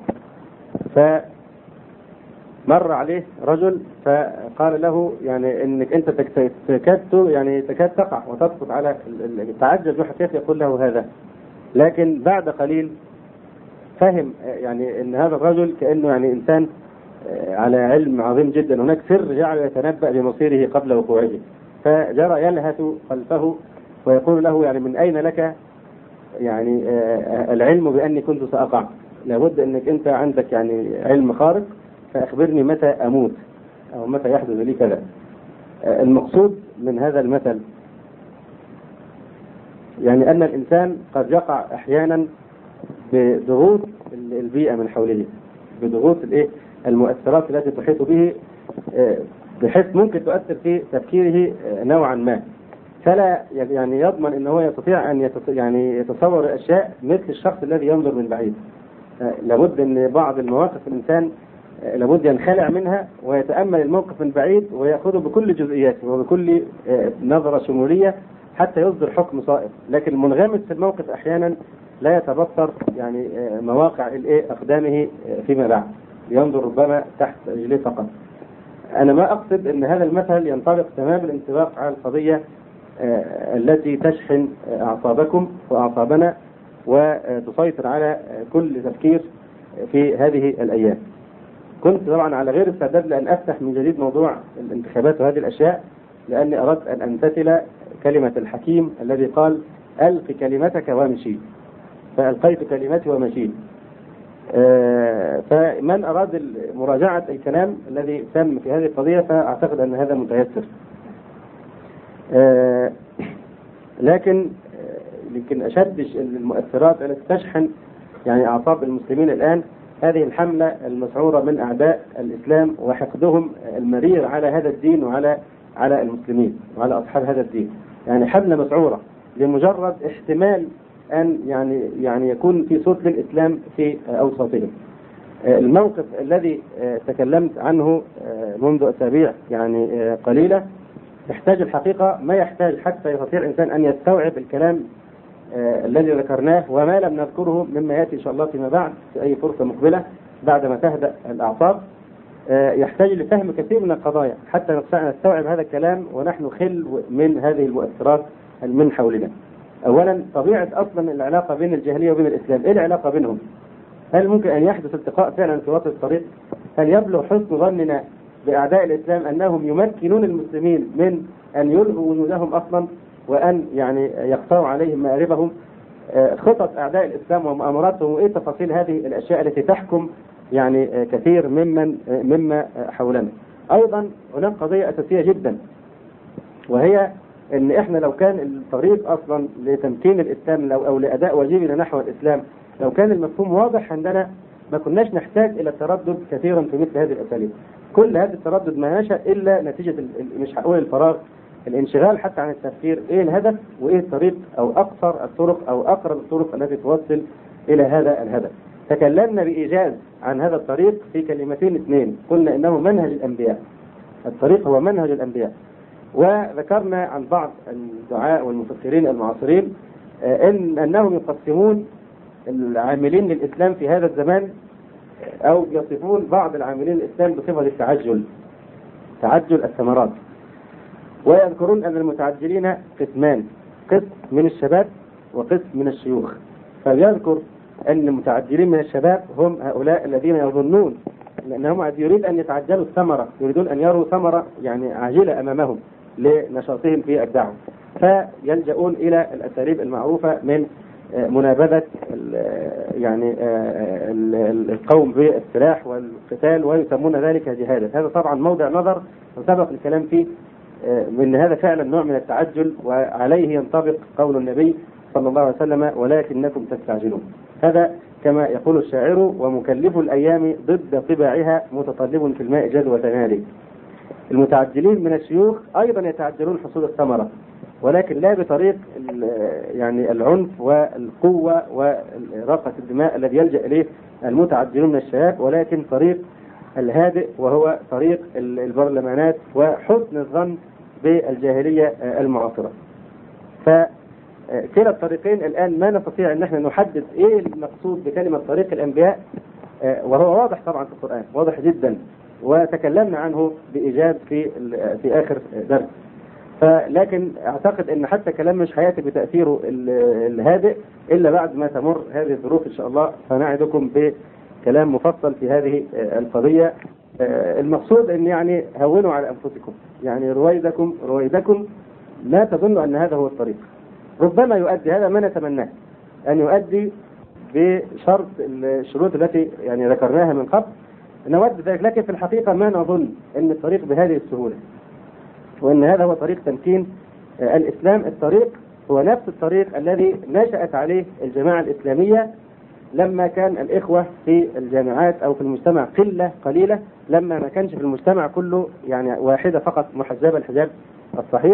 فمر عليه رجل فقال له يعني إنك أنت تكاد تقع وتسقط على تعجب جحا كيف يقول له هذا. لكن بعد قليل فهم يعني ان هذا الرجل كأنه يعني انسان على علم عظيم جدا، هناك سر جعل يتنبأ بمصيره قبل وقوعه، فجرى يلهث خلفه ويقول له يعني من اين لك يعني العلم باني كنت سأقع؟ لابد انك انت عندك يعني علم خارق، فاخبرني متى اموت او متى يحدث لي كذا. المقصود من هذا المثل يعني ان الانسان قد يقع احيانا بضغوط البيئة من حوله، بضغوط المؤثرات التي تحيط به، بحيث ممكن تؤثر في تفكيره نوعا ما. فلا يعني يضمن ان هو يستطيع ان يتصور الاشياء مثل الشخص الذي ينظر من بعيد. لابد ان بعض المواقف الانسان لابد ينخلع منها ويتامل الموقف من بعيد وياخذه بكل جزئياته وبكل نظره شموليه حتى يصدر حكم صائب. لكن المنغمس في الموقف احيانا لا يتبصر يعني مواقع اقدامه فيما بعد، ينظر ربما تحت رجليه فقط. انا ما اقصد ان هذا المثل ينطبق تمام الانطباق على القضيه التي تشحن اعصابكم واعصابنا وتسيطر على كل تفكير في هذه الايام. كنت طبعا على غير استعداد لان افتح من جديد موضوع الانتخابات وهذه الاشياء، لاني اردت ان امتثل كلمه الحكيم الذي قال: الق كلمتك وامشي. فالقيت كلمتي ومشيت. فمن اراد مراجعه الكلام الذي تم في هذه القضيه فاعتقد ان هذا متيسر. لكن اشد المؤثرات التي تشحن يعني اعصاب المسلمين الان هذه الحمله المسعوره من اعداء الاسلام وحقدهم المرير على هذا الدين وعلى المسلمين وعلى اصحاب هذا الدين. يعني حمله مسعوره لمجرد احتمال ان يعني يكون في صوت للاسلام في اوساطهم. الموقف الذي تكلمت عنه منذ اسابيع يعني قليله يحتاج الحقيقه ما يحتاج حتى يستطيع الانسان ان يستوعب الكلام الذي ذكرناه وما لم نذكره مما ياتي ان شاء الله فيما بعد في اي فرصه مقبله بعدما تهدأ الاعصاب. يحتاج لفهم كثير من القضايا حتى نستوعب هذا الكلام ونحن خلو من هذه المؤثرات من حولنا. اولا طبيعه اصلا العلاقه بين الجاهليه وبين الاسلام، ايه العلاقه بينهم؟ هل ممكن ان يحدث التقاء فعلا في وسط الطريق؟ هل يبلغ حسن ظننا باعداء الاسلام انهم يمكنون المسلمين من ان يلغوا وجودهم اصلا وان يعني يقطعوا عليهم مآربهم؟ خطط اعداء الاسلام ومؤامراتهم وايه تفاصيل هذه الاشياء التي تحكم يعني كثير مما حولنا. ايضا هناك قضيه اساسيه جدا، وهي ان احنا لو كان الطريق اصلا لتمكين الاسلام او لاداء واجبنا نحو الاسلام لو كان المفهوم واضح عندنا ما كناش نحتاج الى التردد كثيرا في مثل هذه الاساليب. كل هذا التردد ما نشأ الا نتيجه مش هقول الفراغ، الانشغال حتى عن التفكير ايه الهدف وايه الطريق او اقصر الطرق او اقرب الطرق التي توصل الى هذا الهدف. تكلمنا بإيجاز عن هذا الطريق في كلمتين اثنين، قلنا انه منهج الانبياء. الطريق هو منهج الانبياء. وذكرنا عن بعض الدعاء والمفكرين المعاصرين انهم يقسمون العاملين للاسلام في هذا الزمان او يصفون بعض العاملين للاسلام بصفه التعجل، تعجل الثمرات. ويذكرون ان المتعجلين قسمان، قسم من الشباب وقسم من الشيوخ. فيذكر ان المتعجلين من الشباب هم هؤلاء الذين يظنون لانهم يريد ان يتعجلوا الثمره، يريدون ان يروا ثمره يعني عاجله امامهم لنشاطهم في الدعوه، فيلجؤون الى الاساليب المعروفه من منابذه يعني القوم بالسلاح والقتال ويسمون ذلك جهادا. هذا طبعا موضع نظر وسبق الكلام فيه من هذا فعلا نوع من التعجل، وعليه ينطبق قول النبي صلى الله عليه وسلم: ولكنكم تستعجلون. هذا كما يقول الشاعر: ومكلف الأيام ضد طباعها متطلب في الماء جدوى تنالي. المتعجلين من الشيوخ أيضا يتعجلون حصول الثمرة، ولكن لا بطريق يعني العنف والقوة وراقة الدماء الذي يلجأ إليه المتعجلون من الشباب، ولكن طريق الهادئ وهو طريق البرلمانات وحسن الظن بالجاهلية المعاصرة. فكلا الطريقين الآن ما نستطيع أن احنا نحدد إيه المقصود بكلمة طريق الأنبياء، وهو واضح طبعا في القرآن، واضح جدا، وتكلمنا عنه بإيجاز في آخر درس. لكن أعتقد أن حتى كلام مش هيأتي بتأثيره الهادئ إلا بعد ما تمر هذه الظروف إن شاء الله، فنعدكم بكلام مفصل في هذه القضية. المقصود أن يعني هونوا على أنفسكم، يعني رويدكم لا تظنوا أن هذا هو الطريق. ربما يؤدي، هذا ما نتمناه أن يؤدي بشرط الشروط التي يعني ذكرناها من قبل، نود ذلك، لكن في الحقيقة ما نظن أن الطريق بهذه السهولة، وأن هذا هو طريق تمكين الإسلام. الطريق هو نفس الطريق الذي نشأت عليه الجماعة الإسلامية لما كان الإخوة في الجامعات أو في المجتمع قلة قليلة، لما ما كانش في المجتمع كله يعني واحدة فقط محجبة الحجاب الصحيح،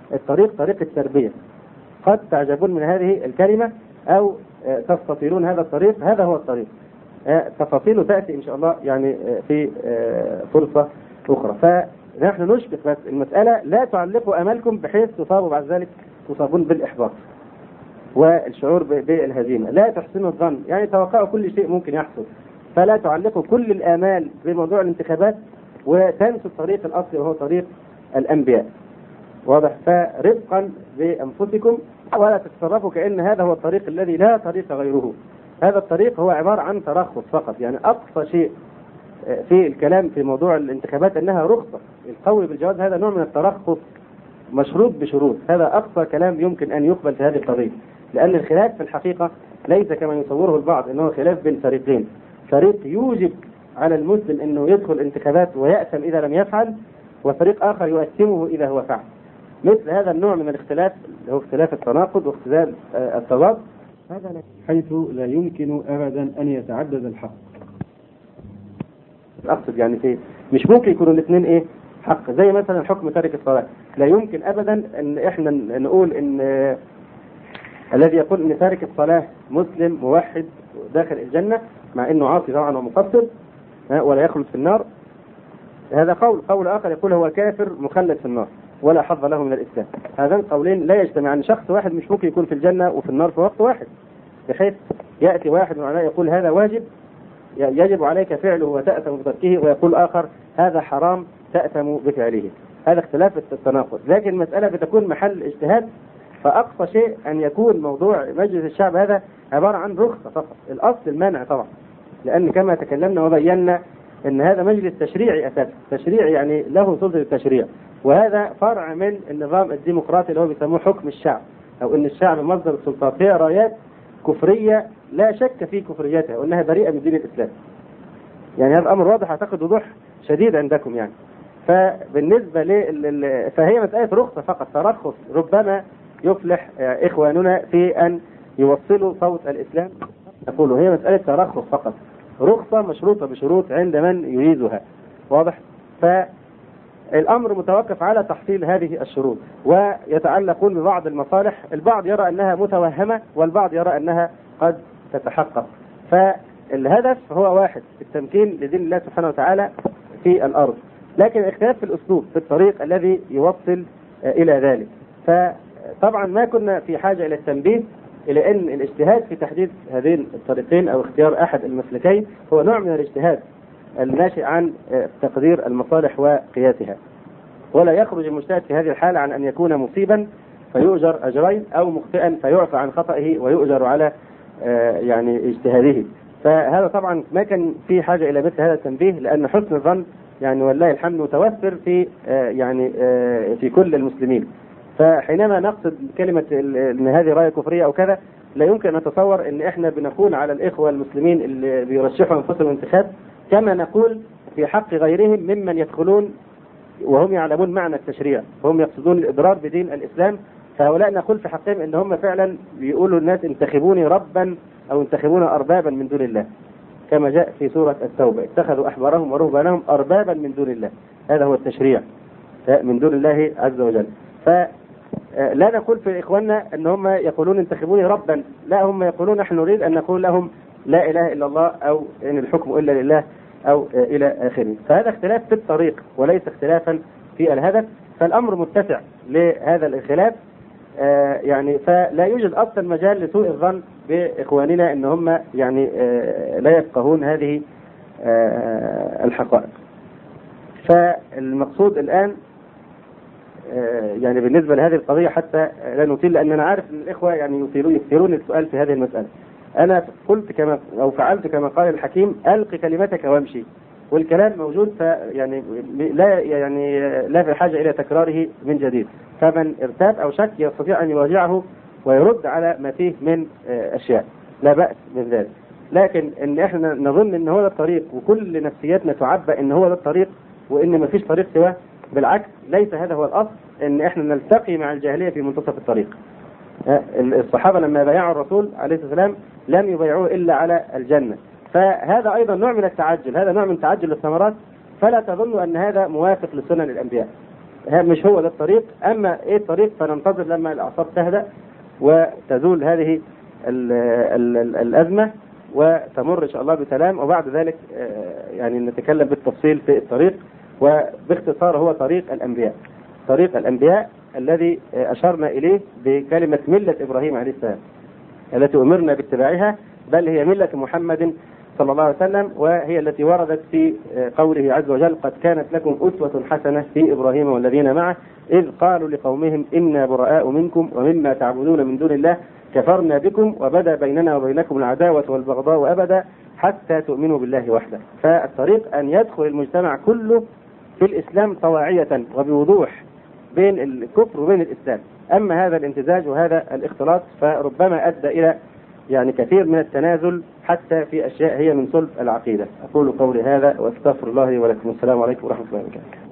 الطريق طريق التربية. قد تعجبون من هذه الكلمة أو تستطيلون هذا الطريق، هذا هو الطريق. تفاصيله تأتي إن شاء الله يعني في فرصة أخرى. فنحن نشبك بس المسألة، لا تعلقوا أملكم بحيث تصابوا بعد ذلك تصابون بالإحباط والشعور بالهزيمة. لا تحسنوا الظن، يعني توقعوا كل شيء ممكن يحصل، فلا تعلقوا كل الآمال بموضوع الانتخابات وتنسوا الطريق الأصلي وهو طريق الأنبياء. واضح؟ فرفقا بأنفسكم، ولا تتصرفوا كأن هذا هو الطريق الذي لا طريق غيره. هذا الطريق هو عبارة عن ترخص فقط، يعني أقصى شيء في الكلام في موضوع الانتخابات أنها رخصة. القول بالجواز هذا نوع من الترخص مشروط بشروط، هذا أقصى كلام يمكن أن يقبل في هذه القضية، لأن الخلاف في الحقيقة ليس كما يصوره البعض أنه خلاف بين فريقين، فريق يوجب على المسلم أنه يدخل انتخابات ويأثم إذا لم يفعل، وفريق آخر يؤثمه إذا هو فعل. مثل هذا النوع من الاختلاف هو اختلاف التناقض واختلاف التضاد، هذا حيث لا يمكن أبدا أن يتعدد الحق. أقصد يعني في مش ممكن يكونوا الاثنين إيه حق، زي مثلا حكم تارك الصلاة. لا يمكن أبدا أن إحنا نقول أن الذي يقول أن تارك الصلاة مسلم موحد داخل الجنة مع أنه عاصي طبعا ومقصر ولا يخلد في النار، هذا قول آخر يقول هو كافر مخلد في النار ولا حظ له من الإسلام. هذان قولين لا يجتمعان. شخص واحد مش ممكن يكون في الجنة وفي النار في وقت واحد، بحيث يأتي واحد من العلماء يقول هذا واجب يجب عليك فعله وتأثم بتركه، ويقول آخر هذا حرام تأثم بفعله. هذا اختلاف التناقض، لكن المسألة بتكون محل اجتهاد. فأقصى شيء أن يكون موضوع مجلس الشعب هذا عبارة عن رخصة فقط. الأصل المنع طبعا، لأن كما تكلمنا وبينا أن هذا مجلس تشريعي أساسا، تشريعي يعني له سلطة التشريع، وهذا فرع من النظام الديمقراطي اللي هو بيسموه حكم الشعب، أو أن الشعب مصدر السلطات. هي رايات كفرية لا شك في كفريتها وأنها بريئة من دين الإسلام، يعني هذا أمر واضح أعتقد وضوح شديد عندكم يعني. فبالنسبة فهي مسألة رخصة فقط، ترخص. ربما يفلح إخواننا في أن يوصلوا صوت الإسلام، يقولوا هي مسألة ترخص فقط، رخصة مشروطة بشروط عند من يريدها. واضح؟ فالأمر متوقف على تحصيل هذه الشروط، ويتعلقون ببعض المصالح. البعض يرى أنها متوهمة والبعض يرى أنها قد تتحقق. فالهدف هو واحد، التمكين لدين الله سبحانه وتعالى في الأرض، لكن الاختلاف في الأسلوب في الطريق الذي يوصل إلى ذلك. فطبعا ما كنا في حاجة إلى التنبيه إلى أن الاجتهاد في تحديد هذين الطريقين أو اختيار أحد المسلكين هو نوع من الاجتهاد الناشئ عن تقدير المصالح وقياسها، ولا يخرج المجتهد في هذه الحالة عن أن يكون مصيبا فيؤجر أجرين، أو مخطئا فيعفى عن خطئه ويؤجر على يعني اجتهاده. فهذا طبعا ما كان في حاجة إلى مثل هذا التنبيه، لأن حسن الظن يعني والله الحمد متوفر في يعني في كل المسلمين. فحينما نقصد كلمة ان هذه راية كفرية او كذا، لا يمكن ان نتصور ان احنا بنقول على الاخوة المسلمين اللي بيرشحوا انفسهم الانتخاب كما نقول في حق غيرهم ممن يدخلون وهم يعلمون معنى التشريع وهم يقصدون الاضرار بدين الاسلام. فهؤلاء نقول في حقهم ان هم فعلا بيقولوا الناس انتخبوني ربا او انتخبونا اربابا من دون الله، كما جاء في سورة التوبة اتخذوا احبارهم ورهبانهم اربابا من دون الله. هذا هو التشريع من دون الله عز وجل. لا نقول في إخواننا أن هم يقولون انتخبوني ربا، لا، هم يقولون نحن نريد أن نقول لهم لا إله إلا الله أو إن الحكم إلا لله أو إلى آخره. فهذا اختلاف في الطريق وليس اختلافا في الهدف. فالأمر متسع لهذا الخلاف يعني، فلا يوجد أصلا مجال لسوء الظن بإخواننا أن هم يعني لا يفقهون هذه الحقائق. فالمقصود الآن يعني بالنسبة لهذه القضية حتى لا نطيل، لأننا عارف أن الإخوة يعني يثيرون السؤال في هذه المسألة. أنا قلت كما أو فعلت كما قال الحكيم ألق كلمتك وامشي، والكلام موجود يعني لا في حاجة إلى تكراره من جديد. فمن ارتاب أو شك يستطيع أن يراجعه ويرد على ما فيه من أشياء، لا بأس من ذلك. لكن إن إحنا نظن إن هو ده الطريق وكل نفسياتنا تعبى إن هو ده الطريق وإن ما فيش طريق سواه، بالعكس ليس هذا هو الأصل. إن إحنا نلتقي مع الجاهلية في منتصف الطريق. الصحابة لما بايعوا الرسول عليه الصلاة والسلام لم يبايعوه إلا على الجنة. فهذا أيضا نوع من التعجل، هذا نوع من تعجل الثمرات. فلا تظنوا أن هذا موافق لسنن الأنبياء، مش هو ده الطريق. أما إيه الطريق فننتظر لما الأعصاب تهدأ وتزول هذه الأزمة وتمر إن شاء الله بسلام، وبعد ذلك يعني نتكلم بالتفصيل في الطريق. وباختصار هو طريق الأنبياء، طريق الأنبياء الذي أشرنا إليه بكلمة ملة إبراهيم عليه السلام التي أمرنا باتباعها، بل هي ملة محمد صلى الله عليه وسلم، وهي التي وردت في قوله عز وجل: قد كانت لكم أسوة حسنة في إبراهيم والذين معه إذ قالوا لقومهم إنا براء منكم ومما تعبدون من دون الله كفرنا بكم وبدا بيننا وبينكم العداوة والبغضاء أبدا حتى تؤمنوا بالله وحده. فالطريق أن يدخل المجتمع كله في الإسلام طواعية وبوضوح بين الكفر وبين الإسلام. أما هذا الامتزاج وهذا الاختلاط فربما أدى إلى يعني كثير من التنازل حتى في أشياء هي من صلب العقيدة. أقول قولي هذا وأستغفر الله لي ولكم. السلام عليكم ورحمة الله وبركاته.